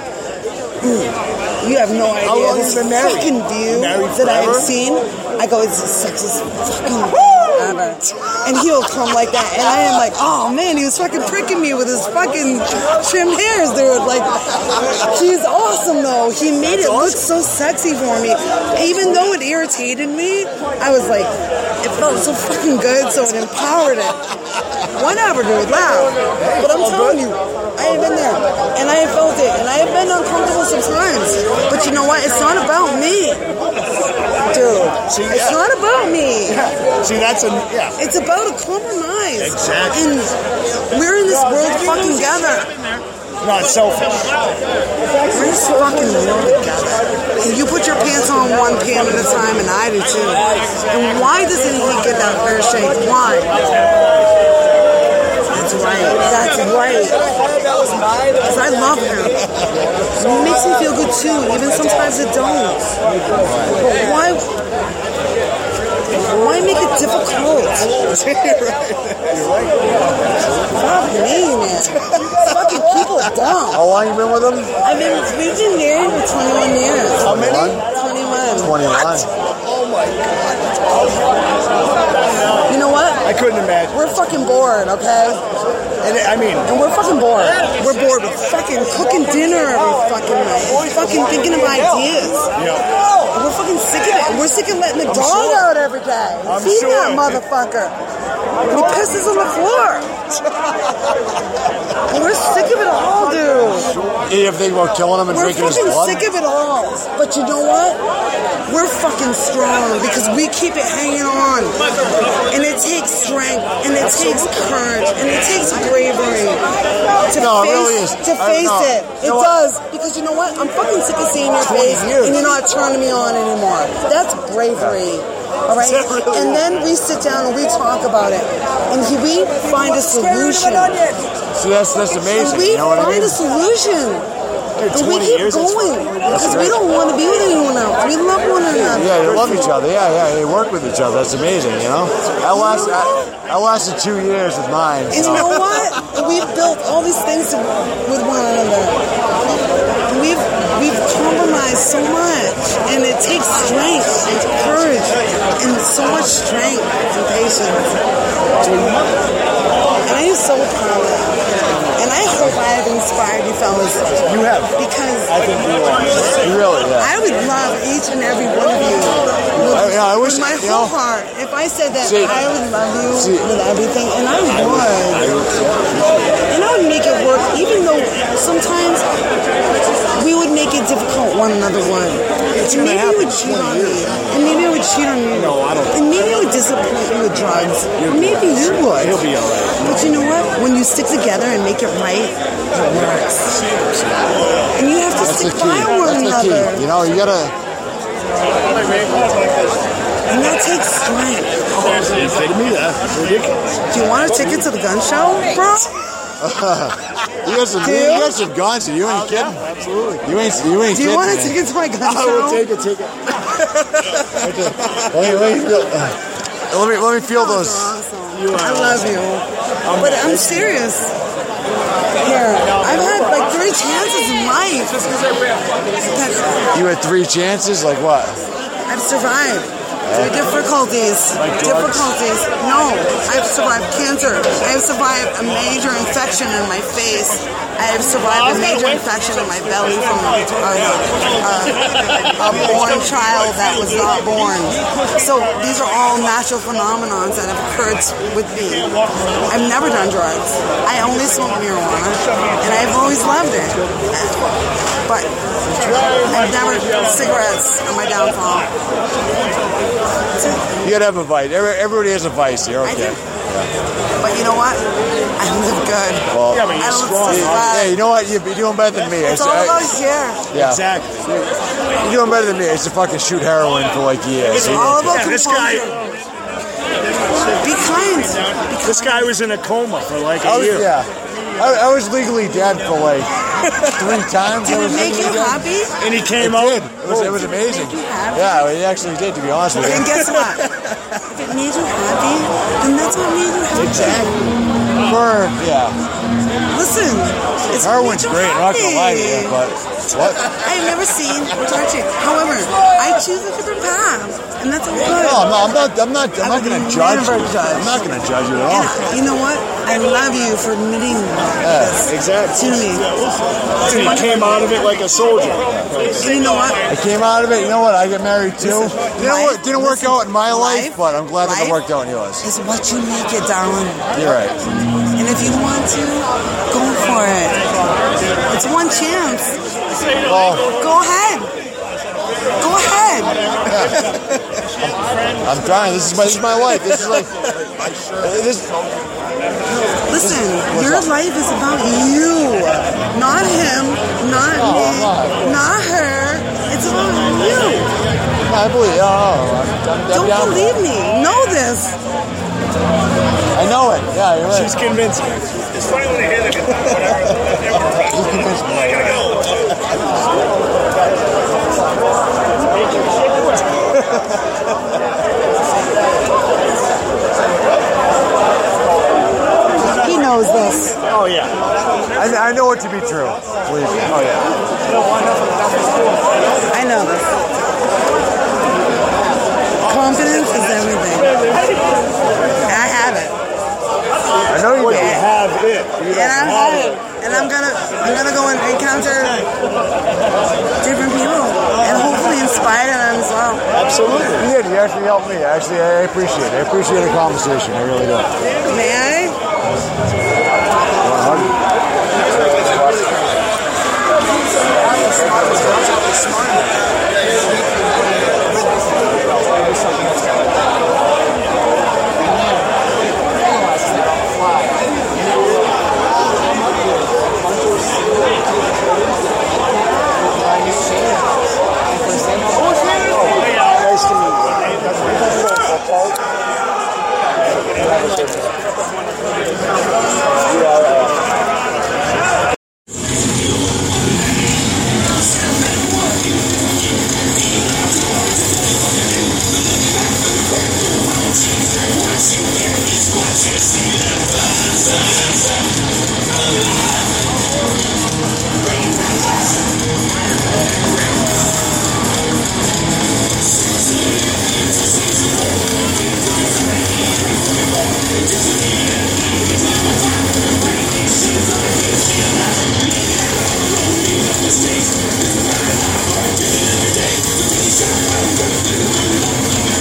you have no idea. How long this have you been married? fucking view Married that I have forever? seen. I go, it's the sexiest fucking ever. And he'll come like that. And I am like, oh man, he was fucking pricking me with his fucking trimmed hairs, dude. Like, he's awesome though. He made it look so sexy for me. Even though it irritated me, I was like, it felt so fucking good, so it empowered it. Whatever, dude, loud. But I'm telling you, I have been there. And I have felt it. And I have been uncomfortable sometimes. But you know what? It's not about me. Dude, it's not about me. See, that's a, yeah. It's about a compromise. Exactly. And we're in this world fucking together. Not selfish. We're in this fucking world together. And you put your pants on one pan at a time, and I do too. And why doesn't he get that fair shake? Why? That's right. That's right. Because I love him. It makes me feel good too, even sometimes it don't. But why make it difficult? Fuck me, man. Fucking people are dumb. How long you been with him? We've been married for 21 years. How many? 21. 21. Oh my God. You know what? I couldn't imagine. We're fucking bored, okay? And we're fucking bored. We're bored with fucking cooking dinner every fucking night. Fucking thinking of ideas. yeah. And we're fucking sick of it. We're sick of letting the dog out every day. I'm Feed sure. that motherfucker. And he pisses on the floor. And we're sick of it all, dude. You ever think about killing him and We're drinking his fucking blood? sick of it all. But you know what? We're fucking strong because we keep it hanging on. And it takes strength, and it takes courage, and it takes bravery to No, it face, really is. to face it. You It know what? does. Because you know what? I'm fucking sick of seeing your face, and you're not turning me on anymore. That's bravery. All right? And then we sit down and we talk about it. And we find a solution. See, that's amazing. And we You know what I find mean? a solution. And we 20 keep years, that's going because we don't want to be with anyone else. We love one another. Yeah, they love each other. Yeah, they work with each other. That's amazing, you know? I lasted 2 years with mine. And you know what? We've built all these things with one another. And we've compromised so much. And it takes strength and courage and so much strength and patience. And I am so proud of it. And I hope I have inspired you fellas. You have. Because I think you are. You really, yeah. I would love each and every one of you who I wish, with my you whole know, heart. If I said that See- I would love you See- with everything, and I would make it work, even though sometimes we would make it difficult one another would. And maybe you would cheat on me, and maybe I would cheat on you. No, I don't. And maybe I would disappoint you with drugs. Maybe you would. He'll be all right. But you know what? When you stick together and make it right, it works. And you have to that's the stick key. by one That's the another. key. You know, you gotta. And that takes strength. Are you kidding me? That's ridiculous. Do you want a ticket to the gun show, bro? You got some guns. So you ain't kidding. Absolutely. You ain't Do you kidding. want a man. ticket to my gun I will show? take a ticket. Let me feel those. You're awesome. I love you. But I'm serious. Here, I've had like 3 chances in life. You had 3 chances. Like what? I've survived. Through difficulties. Difficulties. No, I've survived cancer. I've survived a major infection in my face. I have survived a major infection in my belly from a born child that was not born. So these are all natural phenomenons that have occurred with me. I've never done drugs. I only smoke marijuana, and I've always loved it. But I've never cigarettes on my downfall. You gotta have a vice. Everybody has a vice. You're okay. But you know what? I live good. Well, Yeah, but I you're don't strong. survive. hey, you know what? You're doing better than me. It's all about here. Yeah, Exactly. you're doing better than me. I used to fucking shoot heroin for like years. It's all about Yeah, this composure. Be kind. This guy was in a coma for like I a was, year. yeah, I was legally dead for like 3 times. Did I it was make you legally dead. happy? And he It came out. did. It was amazing. Make you happy? Yeah, it actually did. To be honest with you. And guess what? If it made you happy, then that's what made you happy. Exactly. Yeah. Listen, it's Heroin's made you great. I'm not gonna lie to you, happy. but what? I've never seen or touched it. However, I choose a different path, and that's all good. No, I'm not gonna judge you. never judge. I'm not gonna judge you at all. And you know what? I love you for admitting this Exactly. to me. He came out of it like a soldier. And you know what? I came out of it. You know what? I got married too. Didn't work out in my life, but I'm glad that it worked out in yours. It's what you make it, darling. You're right. And if you want to, go for it. It's one chance. Well, Go ahead. Go ahead. I'm trying. This is my life. This is like this. Listen, your life is about you. Not him, not me, not her. It's about you. I believe. I'm Don't down. believe me. Know this. I know it. Yeah, you're right. She's convinced me. It's funny when I hear that. He's convinced me. He knows this. Oh, yeah. I know it to be true. Believe me. Oh, yeah. I know this. Confidence is everything. I have it. I know you Well, do. you have it. You And I don't have have it. And I'm gonna go and encounter different people and hopefully inspire them as well. Absolutely. You did. You actually helped me. Actually, I appreciate it. I appreciate the conversation. I really do. May I? Nice to meet you.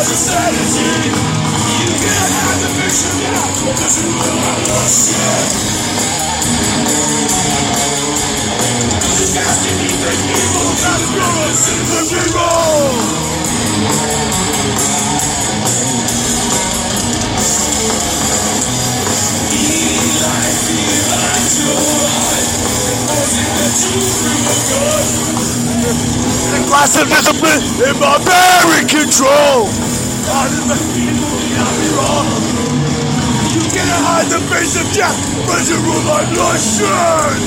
Glass of discipline in barbaric control. You cannot hide the face of death, but you rule my bloodshed.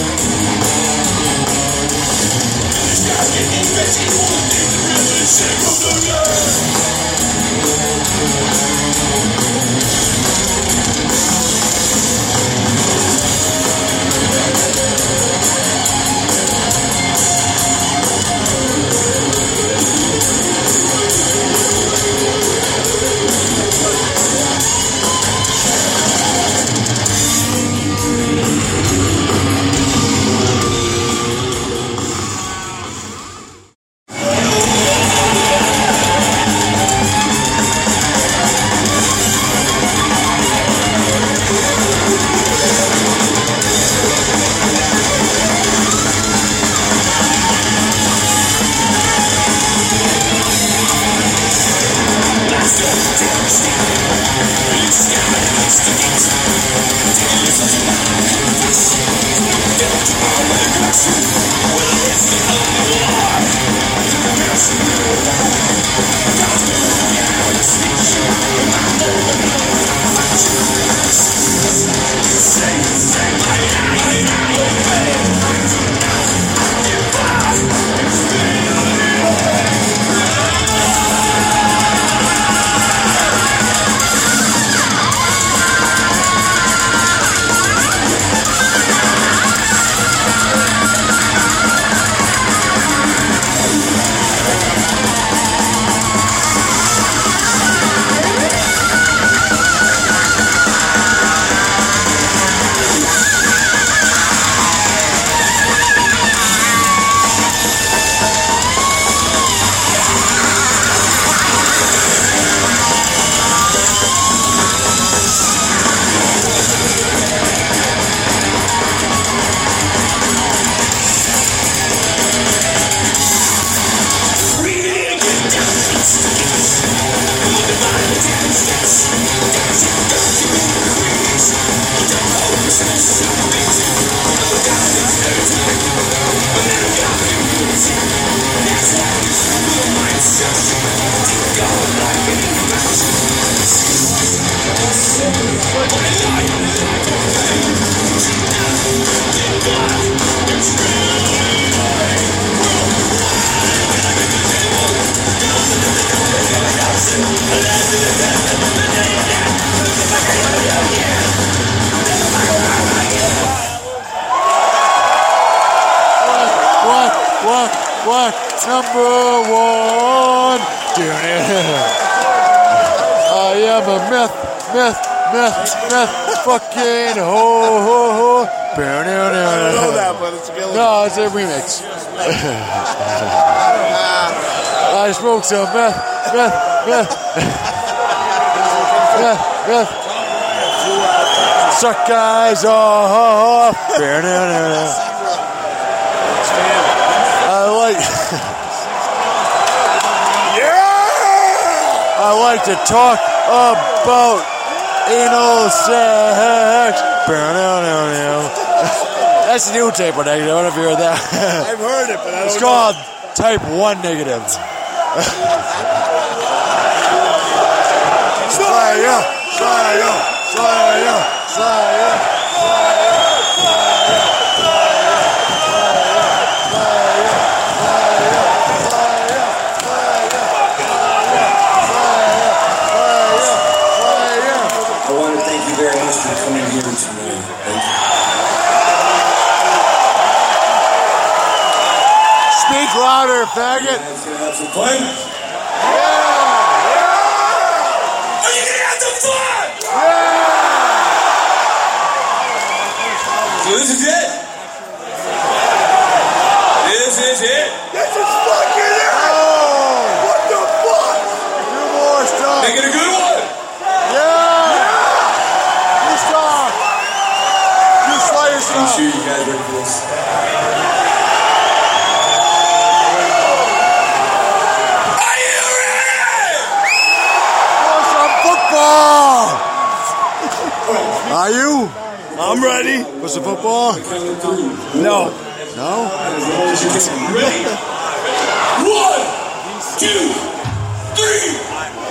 What? Number one. I am a myth. Fucking ho. I don't know that, but it's available. No, it's a remix. I smoked some meth. Suck guys off. I like to talk about anal sex. That's a new tape on negative. I don't know if you heard that. I've heard it, but I don't know. It's called Type 1 Negative. I want to thank you very much for coming here tonight. Thank you. Speak louder, faggot. Let's have some fun. Are you gonna have some fun? So this is it. This is it. This is fucking it! What the fuck? Two more Are you? I'm ready. What's the football? No. No? Ready? 1, 2, 3.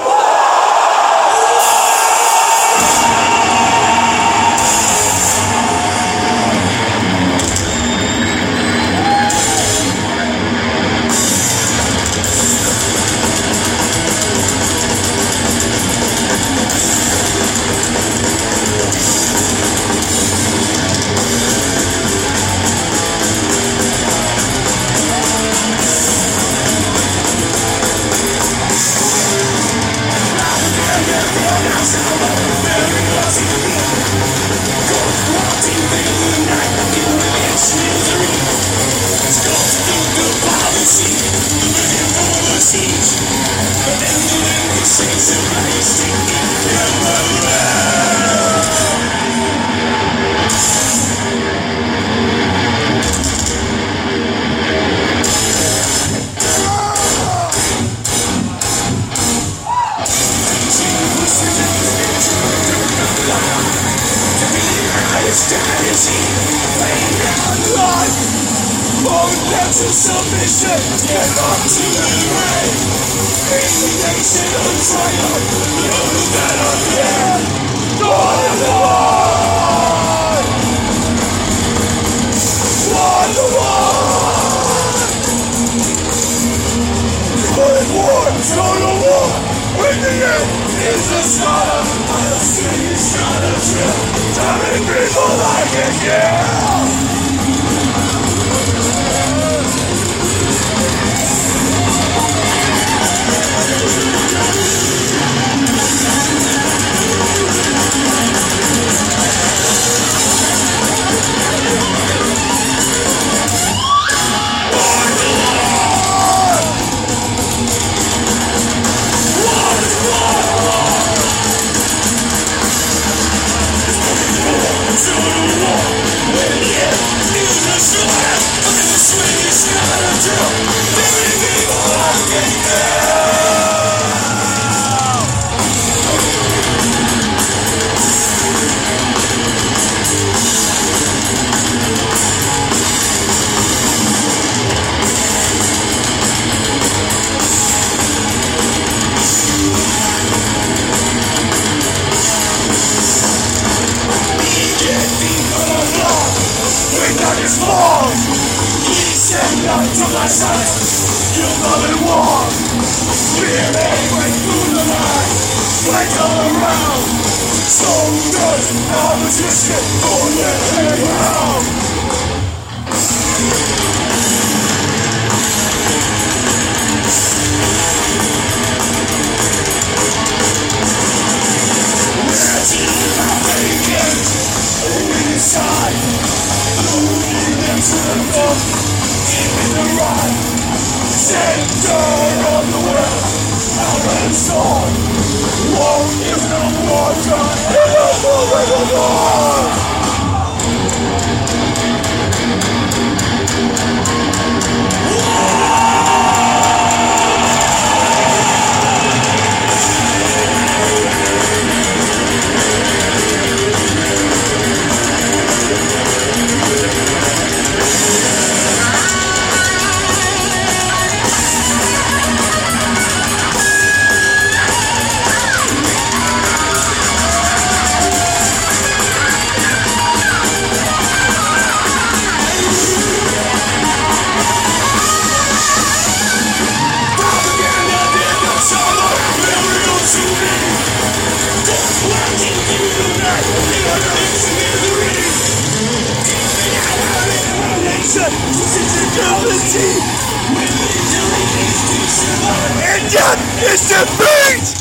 And death is defeat!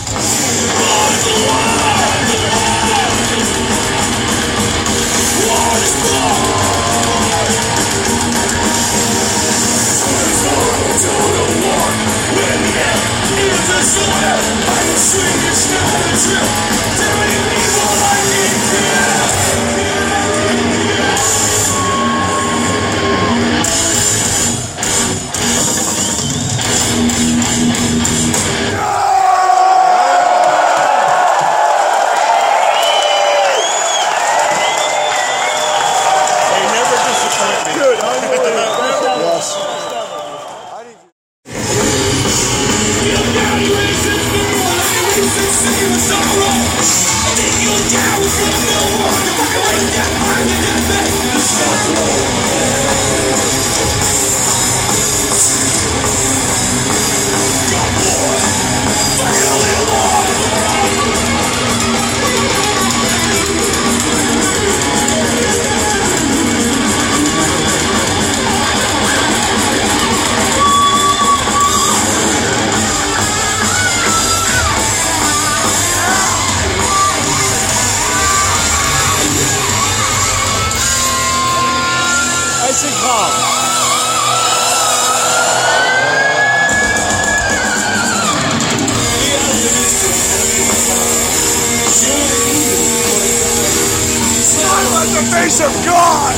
voice of God.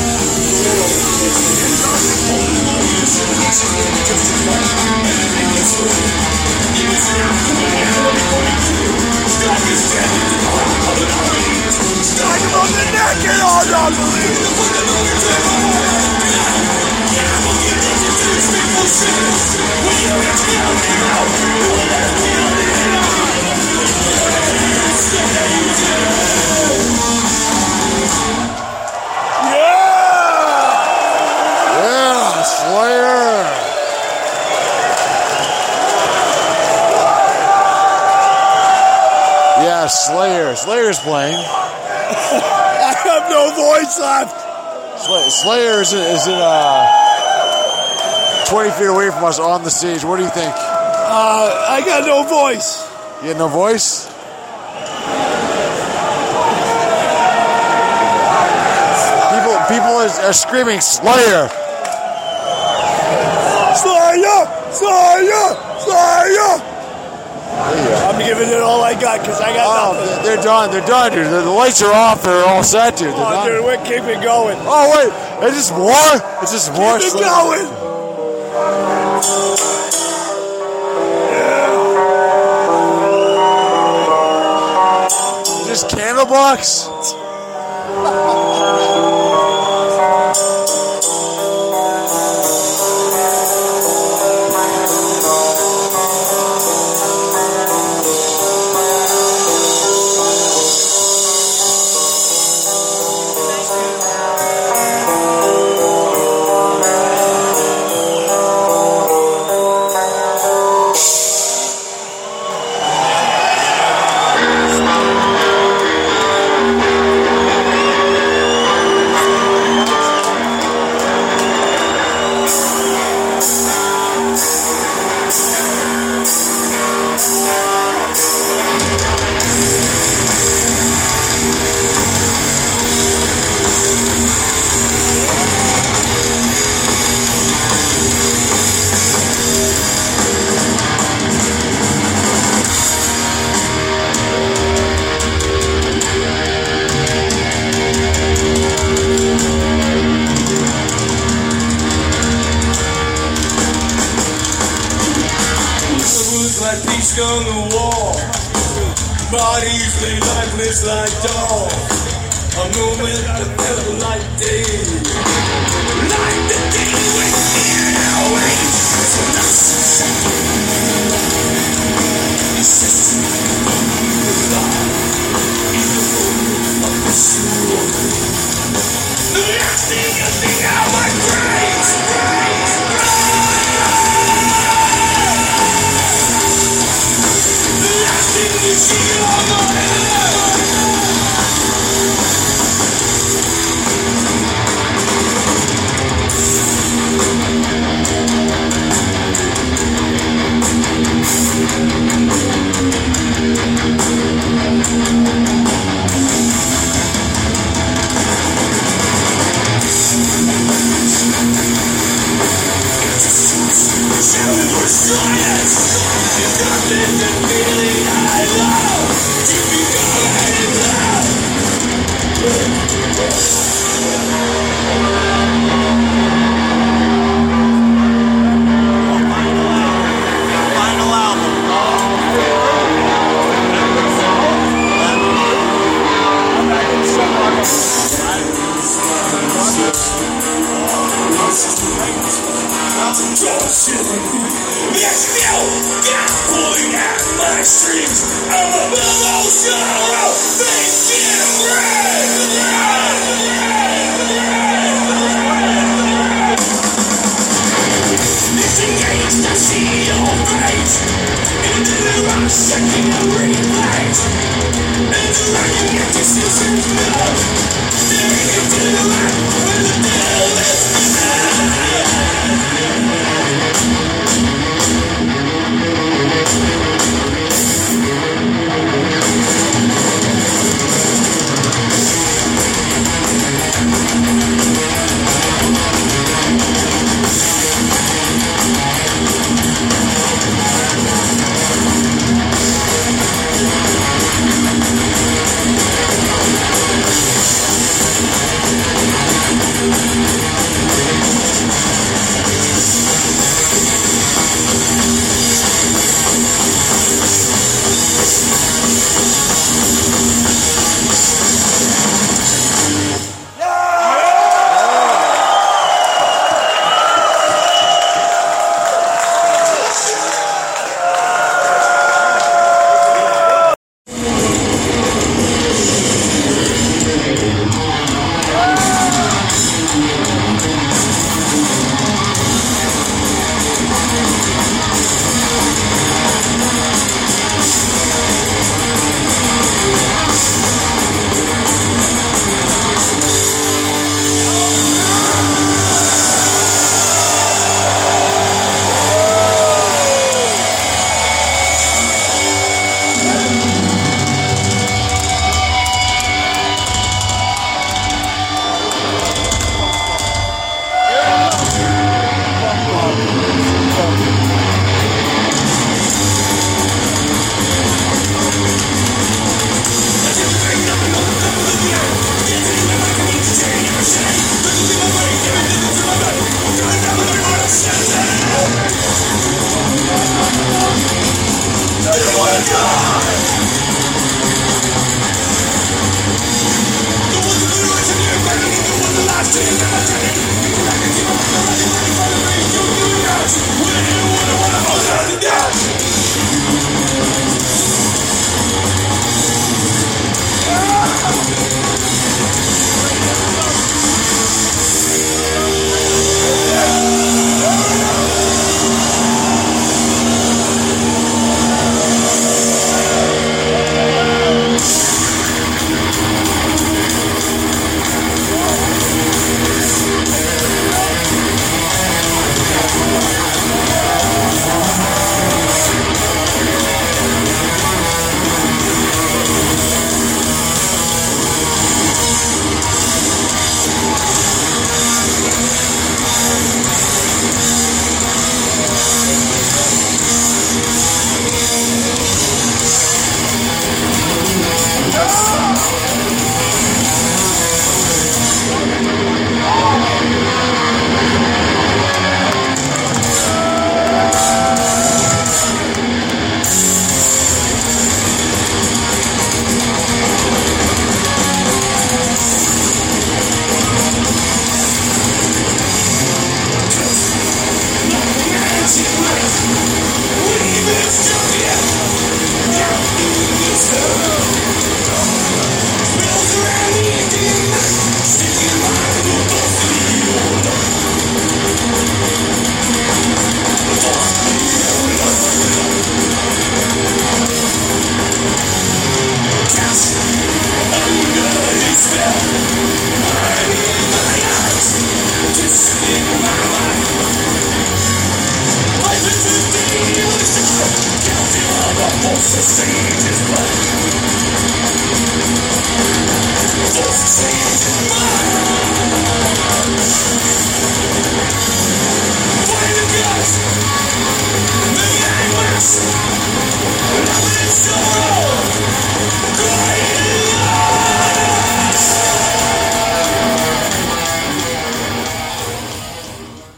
Strike him on the neck and all non-believers. Yeah, Slayer. Yeah, Slayer. Slayer's playing. I have no voice left. Slayer is 20 feet away from us on the stage. What do you think? I got no voice. You had no voice? People are screaming Slayer. Slayer! Slayer! Slayer! I'm giving it all I got because I got nothing. They're done, dude. The lights are off. They're all set, dude. They're done. Dude, we're keeping going. Oh, wait. It's just more? It's just more Keep it Slayer. going. Just Candlebox? Like beast on the wall, bodies lay lifeless like dolls. A moment that felt like day, like the day when the last thing you think out my brains. Second,